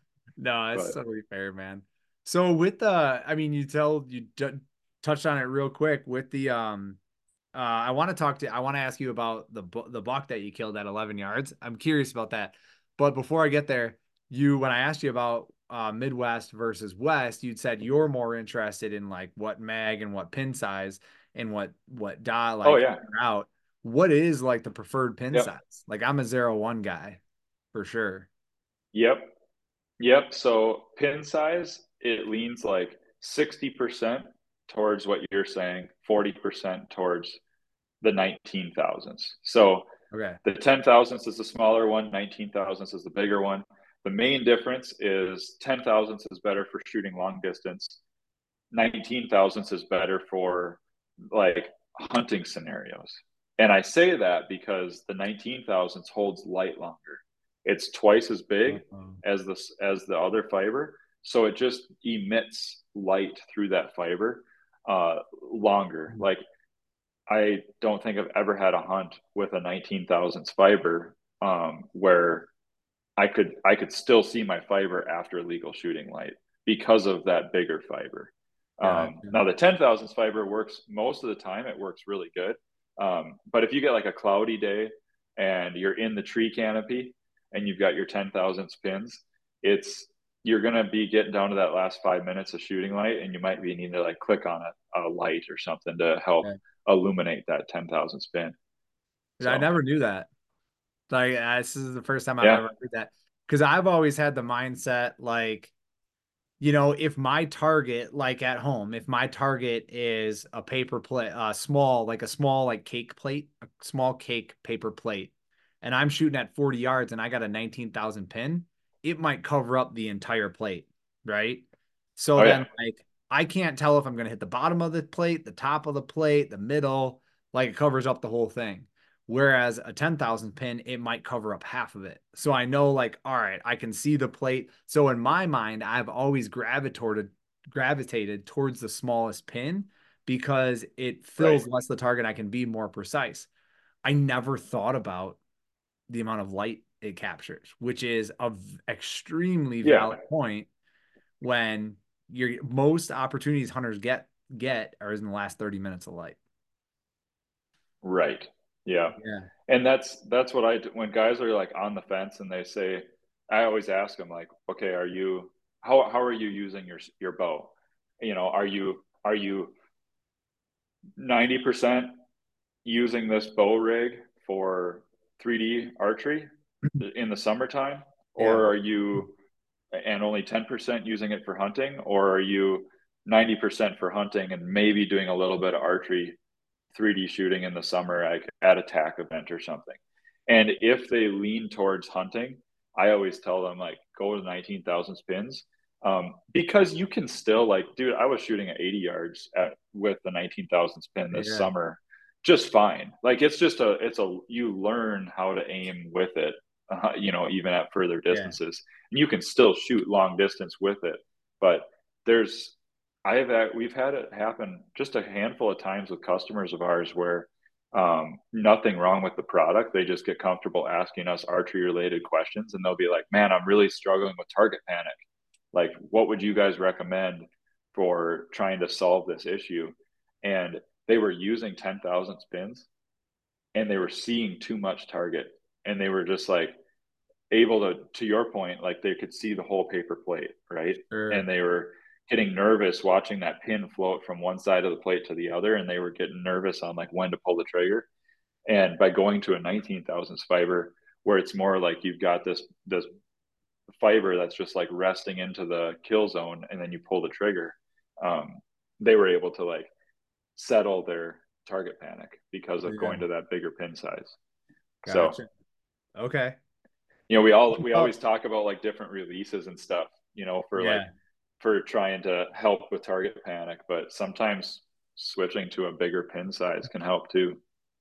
No, that's But totally fair, man. So with the, I mean, you tell you d touched on it real quick with the um uh I want to talk to I want to ask you about the bu- the buck that you killed at eleven yards. I'm curious about that. But before I get there, you when I asked you about uh Midwest versus West, you'd said you're more interested in like what mag and what pin size and what what dot oh like yeah, out. What is like the preferred pin yep, size? Like I'm a zero one guy for sure. yep, yep. So pin size it leans like sixty percent towards what you're saying, forty percent towards the nineteen thousandths. So Okay. the ten thousandths is the smaller one, nineteen thousandths is the bigger one. The main difference is ten thousandths is better for shooting long distance. nineteen thousandths is better for like hunting scenarios. And I say that because the nineteen thousandths holds light longer. It's twice as big Uh-oh. as the as the other fiber, so it just emits light through that fiber uh, longer. Like I don't think I've ever had a hunt with a nineteen thousandths fiber um, where I could I could still see my fiber after legal shooting light because of that bigger fiber. Gotcha. Um, now the ten thousandths fiber works most of the time. It works really good. Um, but if you get like a cloudy day and you're in the tree canopy and you've got your ten thousandths pins, it's you're gonna be getting down to that last five minutes of shooting light, and you might be needing to like click on a, a light or something to help Yeah. illuminate that ten thousandths pin. I So never knew that. Like uh, this is the first time I've yeah, ever heard that. Because I've always had the mindset like, you know, if my target, like at home, if my target is a paper plate, uh, small, like a small like cake plate, a small cake paper plate, and I'm shooting at forty yards and I got a nineteen thousand pin, it might cover up the entire plate, right? So Oh yeah. then like I can't tell if I'm going to hit the bottom of the plate, the top of the plate, the middle, like it covers up the whole thing. Whereas a ten thousand pin, it might cover up half of it. So I know like, all right, I can see the plate. So in my mind, I've always gravitated gravitated towards the smallest pin because it Right. fills less the target. I can be more precise. I never thought about the amount of light it captures, which is a v- extremely Yeah. valid point when your most opportunities hunters get get are in the last thirty minutes of light. Right. Yeah. Yeah. And that's that's what I do when guys are like on the fence and they say, I always ask them like, okay, are you how how are you using your your bow? You know, are you are you ninety percent using this bow rig for three D archery in the summertime, Yeah. or are you and only ten percent using it for hunting, or are you ninety percent for hunting and maybe doing a little bit of archery three D shooting in the summer, like at a tack event or something? And if they lean towards hunting, I always tell them like go to nineteen thousand spins, um, because you can still like, dude, I was shooting at eighty yards at, with the nineteen thousand spin this Yeah. summer, just fine. Like it's just a, it's a, you learn how to aim with it, uh, you know, even at further Yeah. distances, and you can still shoot long distance with it. But there's, I have, had- we've had it happen just a handful of times with customers of ours where um, nothing wrong with the product. They just get comfortable asking us archery related questions and they'll be like, man, I'm really struggling with target panic. Like, what would you guys recommend for trying to solve this issue? And they were using ten thousand spins and they were seeing too much target. And they were just like able to, to your point, like they could see the whole paper plate, right? And Sure. they were getting nervous watching that pin float from one side of the plate to the other. And they were getting nervous on like when to pull the trigger. And by going to a nineteen thousandths fiber, where it's more like you've got this this fiber that's just like resting into the kill zone, and then you pull the trigger, um, they were able to like settle their target panic because of Yeah. going to that bigger pin size. So, Gotcha. Okay. you know, we all we Oh, always talk about like different releases and stuff, you know, for like yeah. for trying to help with target panic, but sometimes switching to a bigger pin size can help too.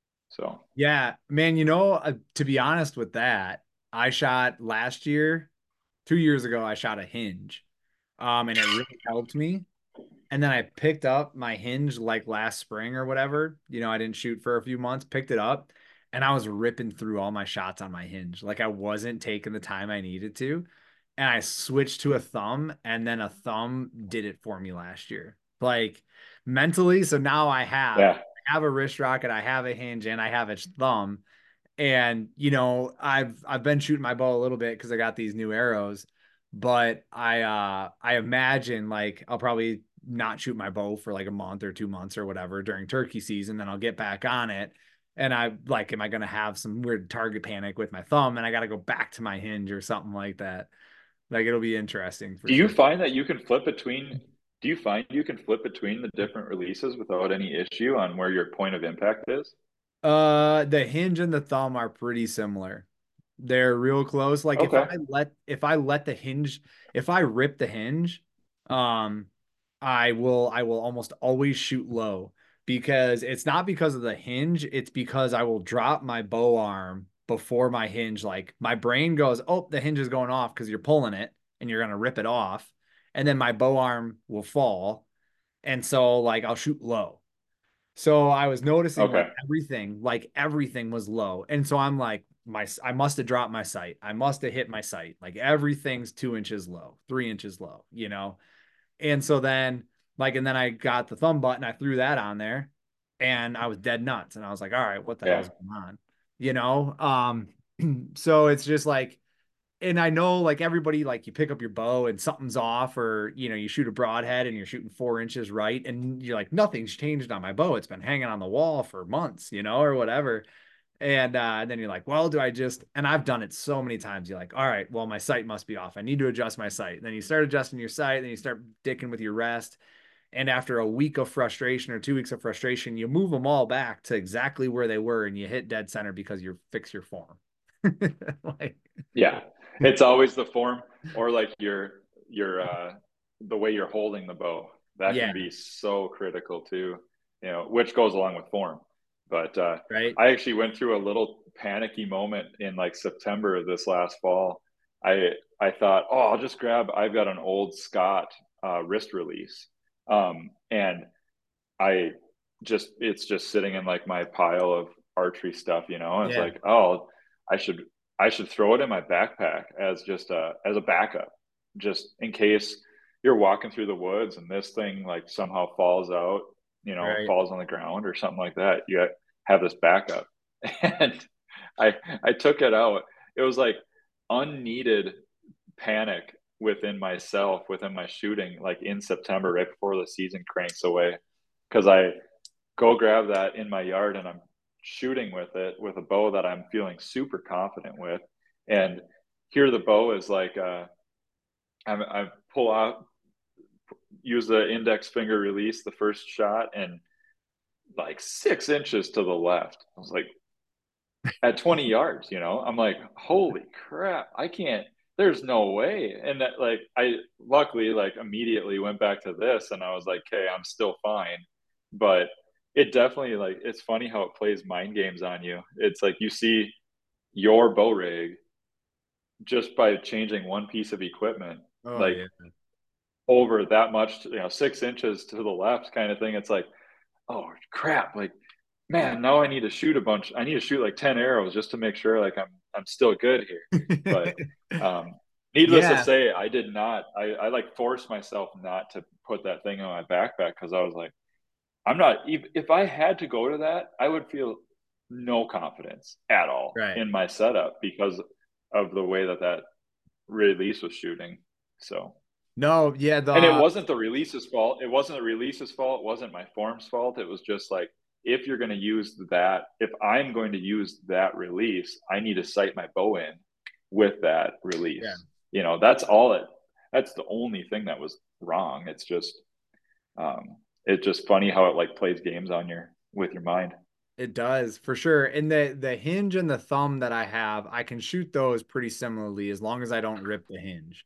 So, Yeah, man, you know, uh, to be honest with that, I shot last year, two years ago, I shot a hinge. Um, and it really helped me. And then I picked up my hinge like last spring or whatever. You know, I didn't shoot for a few months, picked it up, and I was ripping through all my shots on my hinge. Like I wasn't taking the time I needed to. And I switched to a thumb, and then a thumb did it for me last year. Like mentally, so now I have yeah, I have a wrist rocket, I have a hinge, and I have a thumb. And you know, I've I've been shooting my bow a little bit because I got these new arrows, but I uh I imagine like I'll probably not shoot my bow for like a month or two months or whatever during turkey season, then I'll get back on it. And I like, am I gonna have some weird target panic with my thumb and I gotta go back to my hinge or something like that? Like it'll be interesting for do you sure. find that you can flip between do you find you can flip between the different releases without any issue on where your point of impact is? Uh, the hinge and the thumb are pretty similar. They're real close. Like if I Okay. let if I let the hinge, if I rip the hinge, um, I will I will almost always shoot low because it's not because of the hinge, it's because I will drop my bow arm before my hinge. Like my brain goes, oh, the hinge is going off because you're pulling it and you're gonna rip it off, and then my bow arm will fall, and so like I'll shoot low. So I was noticing like Okay. everything, like everything was low. And so I'm like, my I must have dropped my sight. I must have hit my sight. Like everything's two inches low, three inches low, you know? And so then like, and then I got the thumb button, I threw that on there and I was dead nuts. And I was like, all right, what the Yeah. hell's going on? You know? Um, so it's just like and I know like everybody, like you pick up your bow and something's off, or you know, you shoot a broadhead and you're shooting four inches right, and you're like, nothing's changed on my bow. It's been hanging on the wall for months, you know, or whatever. And uh, and then you're like, well, do I just and I've done it so many times. You're like, all right, well, my sight must be off. I need to adjust my sight. And then you start adjusting your sight, then you start dicking with your rest. And after a week of frustration or two weeks of frustration, you move them all back to exactly where they were and you hit dead center because you fix your form. Like, Yeah. It's always the form or like your your uh the way you're holding the bow. That yeah, can be so critical too, you know, which goes along with form. But uh right. I actually went through a little panicky moment in like September of this last fall. I I thought, oh, I'll just grab I've got an old Scott uh wrist release. Um and I just it's just sitting in like my pile of archery stuff, you know. It's Yeah, like, oh, I should I should throw it in my backpack as just a as a backup, just in case you're walking through the woods and this thing like somehow falls out, you know, right. falls on the ground or something like that. You have this backup. And I I took it out. It was like unneeded panic within myself, within my shooting, like in September, right before the season cranks away. Because I go grab that in my yard and I'm shooting with it with a bow that I'm feeling super confident with. And here the bow is like, uh, I, I pull out, use the index finger release the first shot and like six inches to the left. I was like, at twenty yards, you know, I'm like, holy crap, I can't, there's no way. And that, like, I luckily, like, immediately went back to this and I was like, okay, I'm still fine. But it definitely, like, it's funny how it plays mind games on you. It's like you see your bow rig just by changing one piece of equipment, Oh like, yeah. over that much, you know, six inches to the left kind of thing. It's like, oh crap, like man, now I need to shoot a bunch. I need to shoot like ten arrows just to make sure like I'm I'm still good here. But um needless to Yeah. say, I did not I, I like forced myself not to put that thing in my backpack because I was like, I'm not if, if I had to go to that, I would feel no confidence at all Right. in my setup because of the way that that release was shooting. So No, yeah, and it the wasn't the release's fault. It wasn't the release's fault. It wasn't my form's fault. It was just like, if you're going to use that, if I'm going to use that release, I need to sight my bow in with that yeah, release. You know, that's all it, that's the only thing that was wrong. It's just, um, it's just funny how it like plays games on your, with your mind. it does for sure. And the the hinge and the thumb that I have, I can shoot those pretty similarly as long as I don't rip the hinge.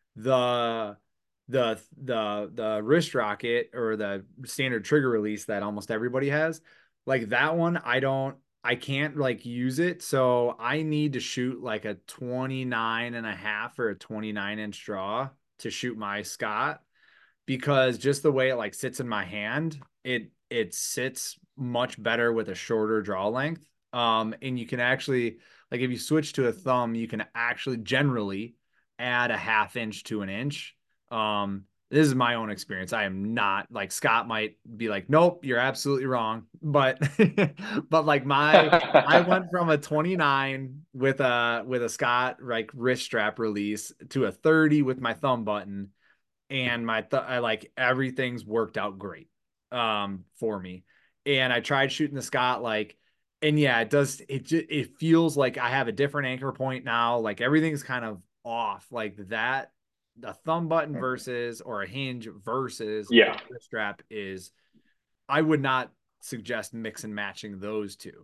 The the the the wrist rocket or the standard trigger release that almost everybody has, like that one, I don't I can't like use it. So I need to shoot like a twenty-nine and a half or a twenty-nine inch draw to shoot my Scott because just the way it like sits in my hand, it it sits much better with a shorter draw length. Um, and you can actually like if you switch to a thumb, you can actually generally add a half inch to an inch. Um, this is my own experience. I am not like Scott might be like, nope, you're absolutely wrong. But but like my I went from a twenty-nine with a with a Scott like wrist strap release to a thirty with my thumb button and my th- I like everything's worked out great um for me. And I tried shooting the Scott like and yeah, it does it just it feels like I have a different anchor point now. Like everything's kind of off like that. The thumb button versus or a hinge versus a Yeah, wrist strap is I would not suggest mix and matching those two.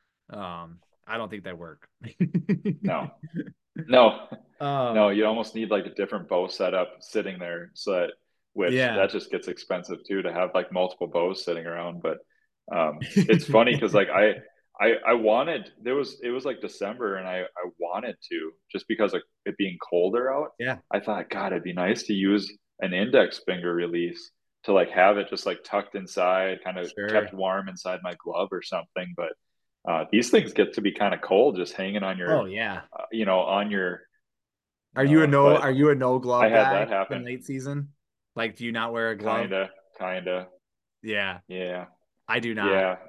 Um I don't think they work. no, no, no, um you almost need like a different bow setup sitting there so that which yeah. that just gets expensive too to have like multiple bows sitting around. But um it's funny because like I I I wanted there was it was like December and I I wanted to just because of it being colder out. Yeah, I thought, God, it'd be nice to use an index finger release to like have it just like tucked inside, kind of sure. kept warm inside my glove or something. But uh, these things get to be kind of cold just hanging on your, Oh yeah. uh, you know, on your Are you a uh, no but are you a no I glove had guy that in happen. late season? Like, do you not wear a glove? Kinda, kinda. Yeah, Yeah, I do not. yeah.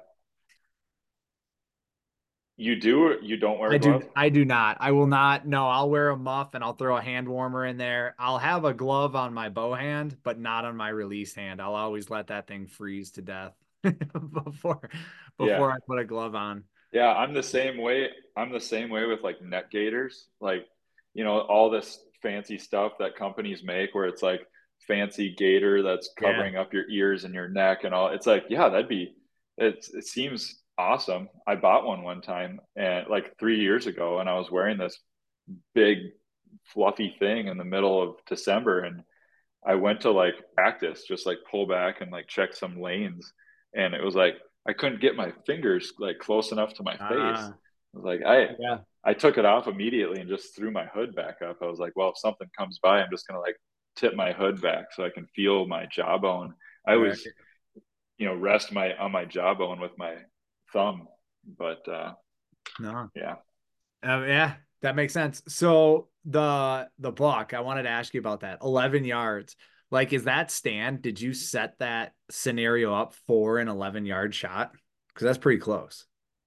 You do. You don't wear I a do glove. I do not. I will not. No, I'll wear a muff and I'll throw a hand warmer in there. I'll have a glove on my bow hand, but not on my release hand. I'll always let that thing freeze to death before Yeah, before I put a glove on. yeah. I'm the same way. I'm the same way with like neck gaiters. Like, you know, all this fancy stuff that companies make, where it's like fancy gaiter that's Yeah. covering up your ears and your neck and all. It's like, yeah, that'd be. It. It seems awesome. I bought one one time and like three years ago, and I was wearing this big fluffy thing in the middle of December, and I went to like practice, just like pull back and like check some lanes, and it was like I couldn't get my fingers like close enough to my face. Ah, I was like, I yeah. I took it off immediately and just threw my hood back up. I was like, well, if something comes by, I'm just gonna like tip my hood back so I can feel my jawbone. I Right. always, you know, rest my on my jawbone with my thumb, but uh, No. yeah. Um, yeah, that makes sense. So the the buck, I wanted to ask you about that. eleven yards. Like, is that stand? Did you set that scenario up for an eleven yard shot? Because that's pretty close.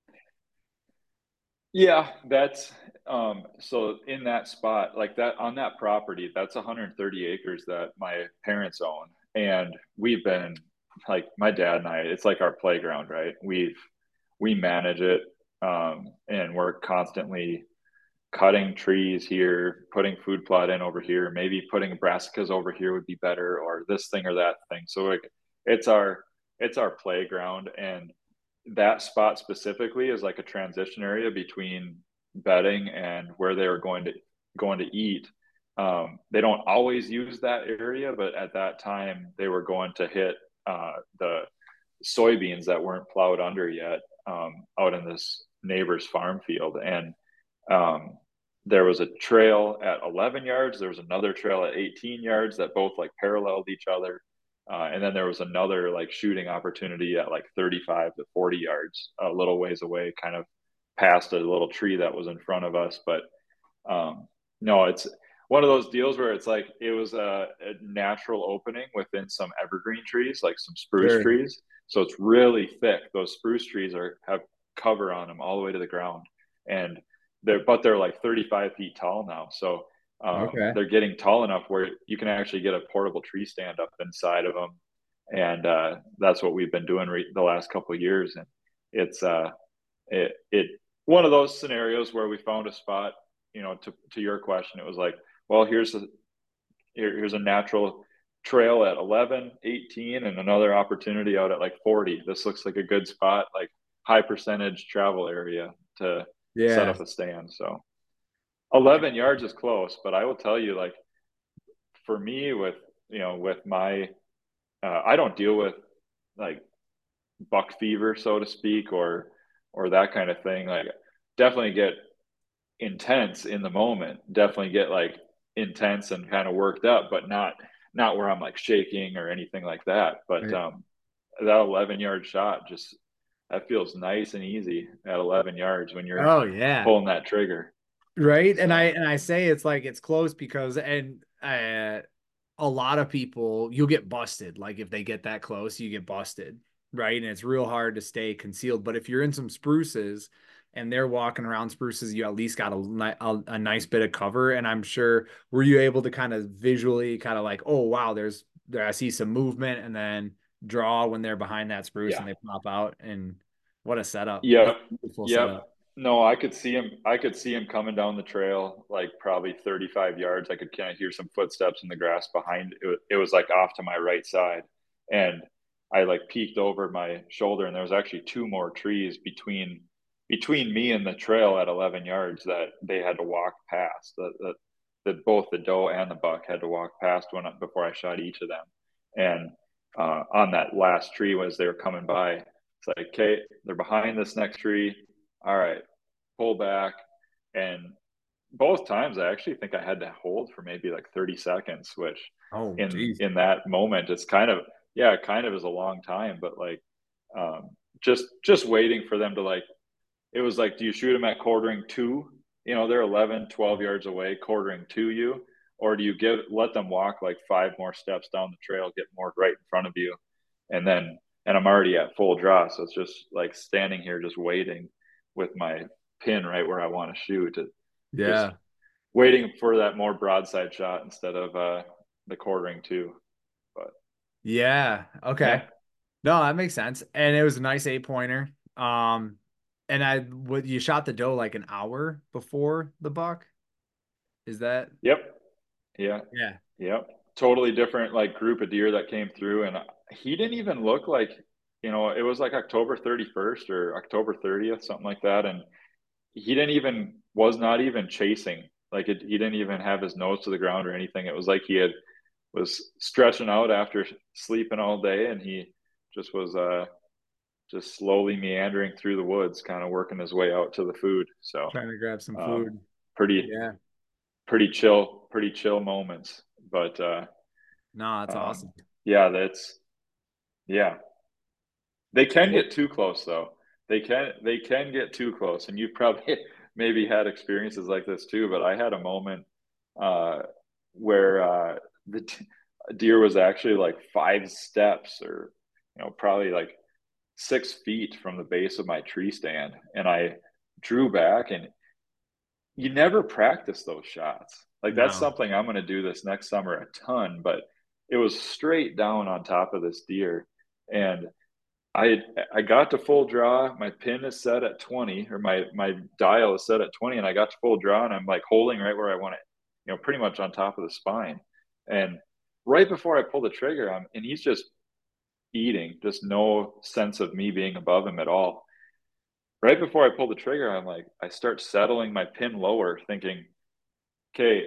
Yeah, that's um so in that spot, like that on that property, that's one hundred thirty acres that my parents own. And we've been like my dad and I, it's like our playground, right? We've we manage it um and we're constantly cutting trees here, putting food plot in over here, maybe putting brassicas over here would be better, or this thing or that thing. So like it's our it's our playground, and that spot specifically is like a transition area between bedding and where they were going to going to eat. Um, they don't always use that area, but at that time they were going to hit uh, the soybeans that weren't plowed under yet um, out in this neighbor's farm field. And um, there was a trail at eleven yards. There was another trail at eighteen yards that both like paralleled each other. Uh, and then there was another like shooting opportunity at like thirty-five to forty yards, a little ways away, kind of past a little tree that was in front of us. But um, no, it's one of those deals where it's like it was a, a natural opening within some evergreen trees, like some spruce Sure. trees. So it's really thick. Those spruce trees are have cover on them all the way to the ground, and they're but they're like thirty-five feet tall now. So um, Okay. they're getting tall enough where you can actually get a portable tree stand up inside of them, and uh, that's what we've been doing re- the last couple of years. And it's uh, it, it one of those scenarios where we found a spot. You know, to to your question, it was like, well, here's a here, here's a natural trail at eleven, eighteen, and another opportunity out at like forty. This looks like a good spot, like high percentage travel area to set Yeah. up a stand. So eleven yards is close, but I will tell you, like for me, with you know, with my, uh, I don't deal with like buck fever, so to speak, or or that kind of thing. Like, definitely get intense in the moment. Definitely get like intense and kind of worked up, but not not where I'm like shaking or anything like that. But Right. um, that eleven yard shot just that feels nice and easy at eleven yards when you're Oh yeah. pulling that trigger. Right. And I So and I say it's like it's close because and uh a lot of people you'll get busted. Like if they get that close, you get busted. Right. And it's real hard to stay concealed. But if you're in some spruces and they're walking around spruces, you at least got a, ni- a, a nice bit of cover. And I'm sure were you able to kind of visually kind of like, oh wow, there's there I see some movement and then draw when they're behind that spruce yeah, and they pop out and what a setup. What yep, a beautiful yep. setup. No, I could see him. I could see him coming down the trail, like probably thirty-five yards. I could kind of hear some footsteps in the grass behind. It was, it was like off to my right side, and I like peeked over my shoulder, and there was actually two more trees between between me and the trail at eleven yards that they had to walk past. That that that both the doe and the buck had to walk past when before I shot each of them. And uh, on that last tree, as they were coming by, it's like, okay, they're behind this next tree. All right, pull back. And both times I actually think I had to hold for maybe like thirty seconds, which Oh, in geez. in that moment it's kind of yeah, it kind of is a long time, but like um just just waiting for them to like it was like, do you shoot them at quartering two? You know, they're eleven, twelve yards away, quartering to you, or do you give let them walk like five more steps down the trail, get more right in front of you, and then and I'm already at full draw, so it's just like standing here just waiting with my pin right where I want to shoot, it, just Yeah. waiting for that more broadside shot instead of uh, the quartering two. But Yeah. yeah, Okay. No, that makes sense. And it was a nice eight pointer. Um, and I would you shot the doe like an hour before the buck? Is that? yep, yeah, Yeah. yep. Totally different like group of deer that came through, and he didn't even look like you know, it was like October thirty-first or October thirtieth, something like that. And he didn't even, was not even chasing. Like it, he didn't even have his nose to the ground or anything. It was like he had, was stretching out after sleeping all day. And he just was, uh, just slowly meandering through the woods, kind of working his way out to the food. So, Trying to grab some um, food. pretty, Yeah. pretty chill, pretty chill moments. But, uh, No, that's um, awesome. yeah, that's, yeah, they can Well, get too close though. They can they can get too close, and you've probably maybe had experiences like this too. But I had a moment uh, where uh, the t- deer was actually like five steps, or you know, probably like six feet from the base of my tree stand, and I drew back, and you never practice those shots. Like that's no. something I'm going to do this next summer a ton. But it was straight down on top of this deer, and I I got to full draw. My pin is set at twenty, or my my dial is set at twenty, and I got to full draw, and I'm like holding right where I want it, you know, pretty much on top of the spine. And right before I pull the trigger, I'm and he's just eating, just no sense of me being above him at all. Right before I pull the trigger, I'm like, I start settling my pin lower, thinking, okay,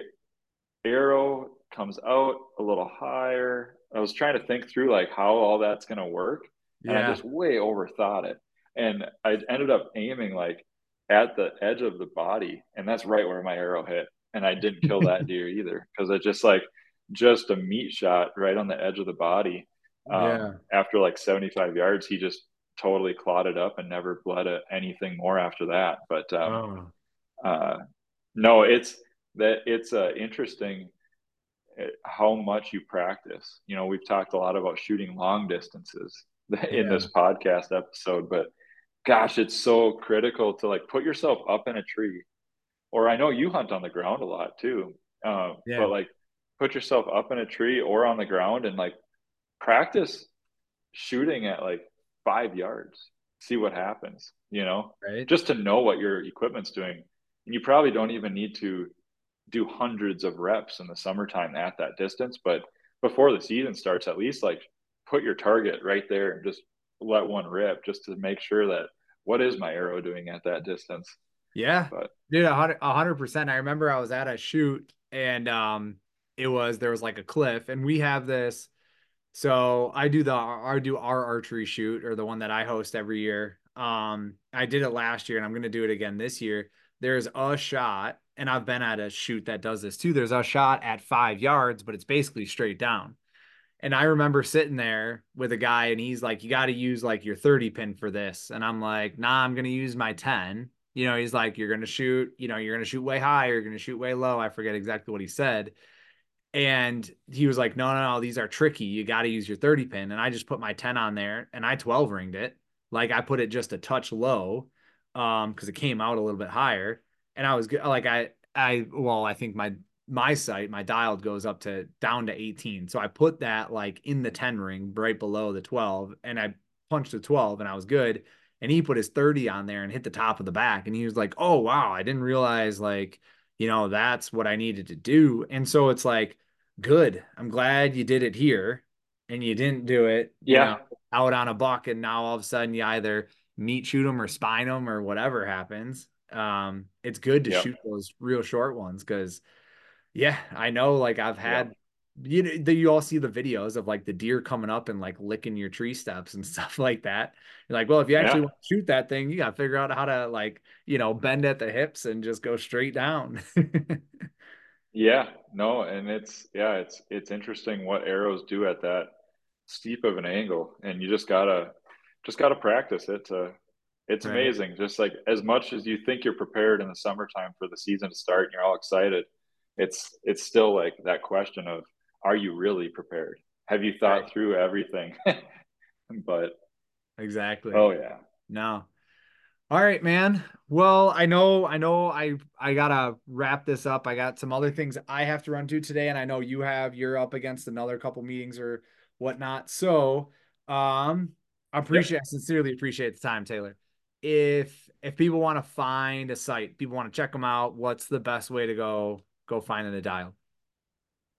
arrow comes out a little higher. I was trying to think through like how all that's going to work, and I Yeah. just way overthought it. And I ended up aiming like at the edge of the body, and that's right where my arrow hit. And I didn't kill that deer either because I just like just a meat shot right on the edge of the body. Um, Yeah. after like seventy-five yards, he just totally clotted up and never bled anything more after that. But um, Oh, uh, no, it's that it's uh, interesting uh, how much you practice. You know, we've talked a lot about shooting long distances in yeah. this podcast episode, but gosh, it's so critical to like put yourself up in a tree. Or I know you hunt on the ground a lot too, uh, Yeah. but like put yourself up in a tree or on the ground and like practice shooting at like five yards, see what happens, you know, Right. just to know what your equipment's doing. And you probably don't even need to do hundreds of reps in the summertime at that distance. But before the season starts, at least like put your target right there and just let one rip just to make sure that what is my arrow doing at that distance. Yeah. But Dude, a hundred, a hundred percent. I remember I was at a shoot and um it was there was like a cliff and we have this. So I do the I do our archery shoot or the one that I host every year. Um, I did it last year and I'm gonna do it again this year. There's a shot, and I've been at a shoot that does this too. There's a shot at five yards, but it's basically straight down. And I remember sitting there with a guy, and he's like, "You got to use like your thirty pin for this." And I'm like, "Nah, I'm gonna use my ten." You know, he's like, "You're gonna shoot, you know, you're gonna shoot way high, or you're gonna shoot way low." I forget exactly what he said. And he was like, no, no, no, these are tricky. You got to use your thirty pin. And I just put my ten on there and I twelve ringed it. Like I put it just a touch low um because it came out a little bit higher. And I was good. Like I, I, well, I think my, my sight, my dial goes up to down to eighteen. So I put that like in the ten ring right below the twelve and I punched the twelve and I was good. And he put his thirty on there and hit the top of the back. And he was like, oh, wow, I didn't realize like, you know, that's what I needed to do. And so it's like, good. I'm glad you did it here and you didn't do it, you know, yeah, out on a buck. And now all of a sudden you either meat shoot them or spine them or whatever happens. Um, it's good to yep, shoot those real short ones because, yeah, I know like I've yep, had, you know, that you all see the videos of like the deer coming up and like licking your tree steps and stuff like that. You're like, well, if you actually yeah. want to shoot that thing, you got to figure out how to like, you know, bend at the hips and just go straight down. Yeah, no, and it's yeah, it's it's interesting what arrows do at that steep of an angle, and you just gotta just gotta practice it. To, it's Right. amazing. Just like as much as you think you're prepared in the summertime for the season to start, and you're all excited, it's it's still like that question of, are you really prepared? Have you Right. thought through everything? But Exactly. oh yeah, No. All right, man. Well, I know, I know I I gotta wrap this up. I got some other things I have to run to today, and I know you have you're up against another couple meetings or whatnot. So um I yep. appreciate I sincerely appreciate the time, Taylor. If if people want to find a site, people want to check them out, what's the best way to go go find the dial?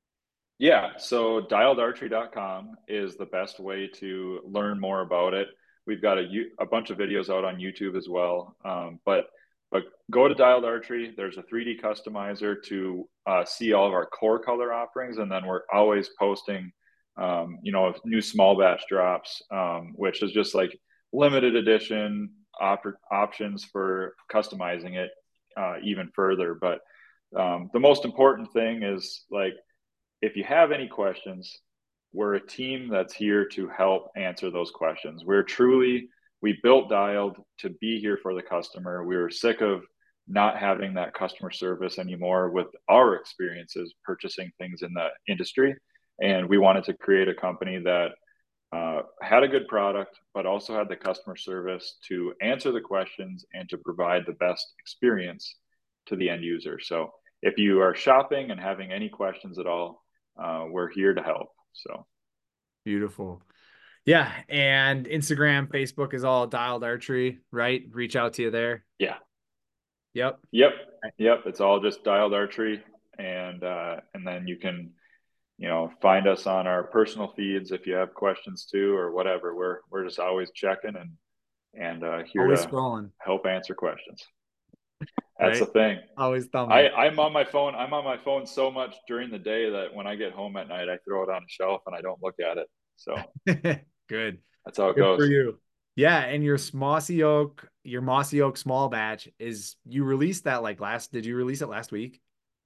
Yeah, so dialed archery dot com is the best way to learn more about it. We've got a, a bunch of videos out on YouTube as well. Um, but but go to Dialed Archery. There's a three D customizer to uh, see all of our core color offerings, and then we're always posting, um, you know, new small batch drops, um, which is just like limited edition op- options for customizing it uh, even further. But um, the most important thing is like, if you have any questions, we're a team that's here to help answer those questions. We're truly, we built Dialed to be here for the customer. We were sick of not having that customer service anymore with our experiences purchasing things in the industry. And we wanted to create a company that uh, had a good product, but also had the customer service to answer the questions and to provide the best experience to the end user. So if you are shopping and having any questions at all, uh, we're here to help. So Beautiful. Yeah. And Instagram, Facebook is all Dialed Archery, right? Reach out to you there. yeah. Yep. Yep. Yep. It's all just Dialed Archery. And, uh, and then you can, you know, find us on our personal feeds if you have questions too, or whatever. We're, we're just always checking and, and, uh, here Always to scrolling, help answer questions. That's right? the thing. Always thumbing. I, I'm on my phone. I'm on my phone so much during the day that when I get home at night, I throw it on a shelf and I don't look at it. So Good. that's how it Good for goes. you. Yeah, and your Mossy Oak, your Mossy Oak small batch is you released that like last, did you release it last week?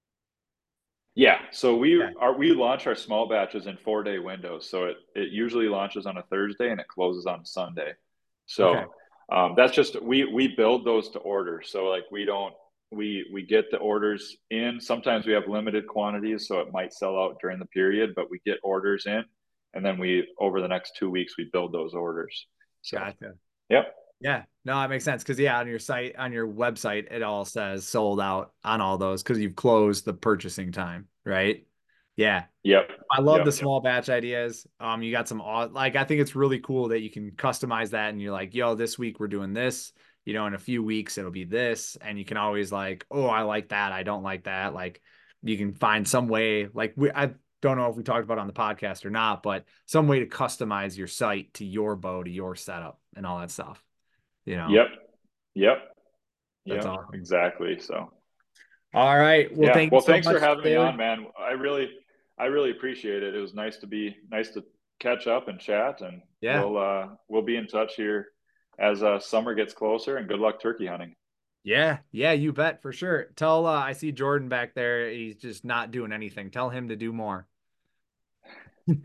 Yeah. So we Yeah. are we launch our small batches in four day windows. So it it usually launches on a Thursday and it closes on a Sunday. Okay. So um, that's just we we build those to order. So like we don't we we get the orders in. Sometimes we have limited quantities, so it might sell out during the period, but we get orders in, and then we over the next two weeks we build those orders. So Gotcha. yep. Yeah, no, that makes sense. Cause yeah, on your site, on your website, it all says sold out on all those because you've closed the purchasing time, right? Yeah. Yep. I love the Yep. small batch ideas. Um, you got some aw- like I think it's really cool that you can customize that and you're like, yo, this week we're doing this, you know, in a few weeks it'll be this. And you can always like, oh, I like that. I don't like that. Like you can find some way, like we I don't know if we talked about it on the podcast or not, but some way to customize your site to your bow, to your setup and all that stuff. You know, Yep. Yep. that's Yep. awesome. Exactly. So All right. Well, yeah. thank you Well, so thanks for much, having me Taylor. on, man. I really, I really appreciate it. It was nice to be nice to catch up and chat, and Yeah. we'll uh, we'll be in touch here as uh, summer gets closer. And good luck turkey hunting. Yeah. Yeah, you bet for sure. Tell uh I see Jordan back there. He's just not doing anything. Tell him to do more.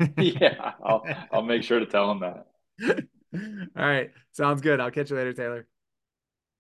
Yeah, I'll I'll make sure to tell him that. All right. Sounds good. I'll catch you later, Taylor.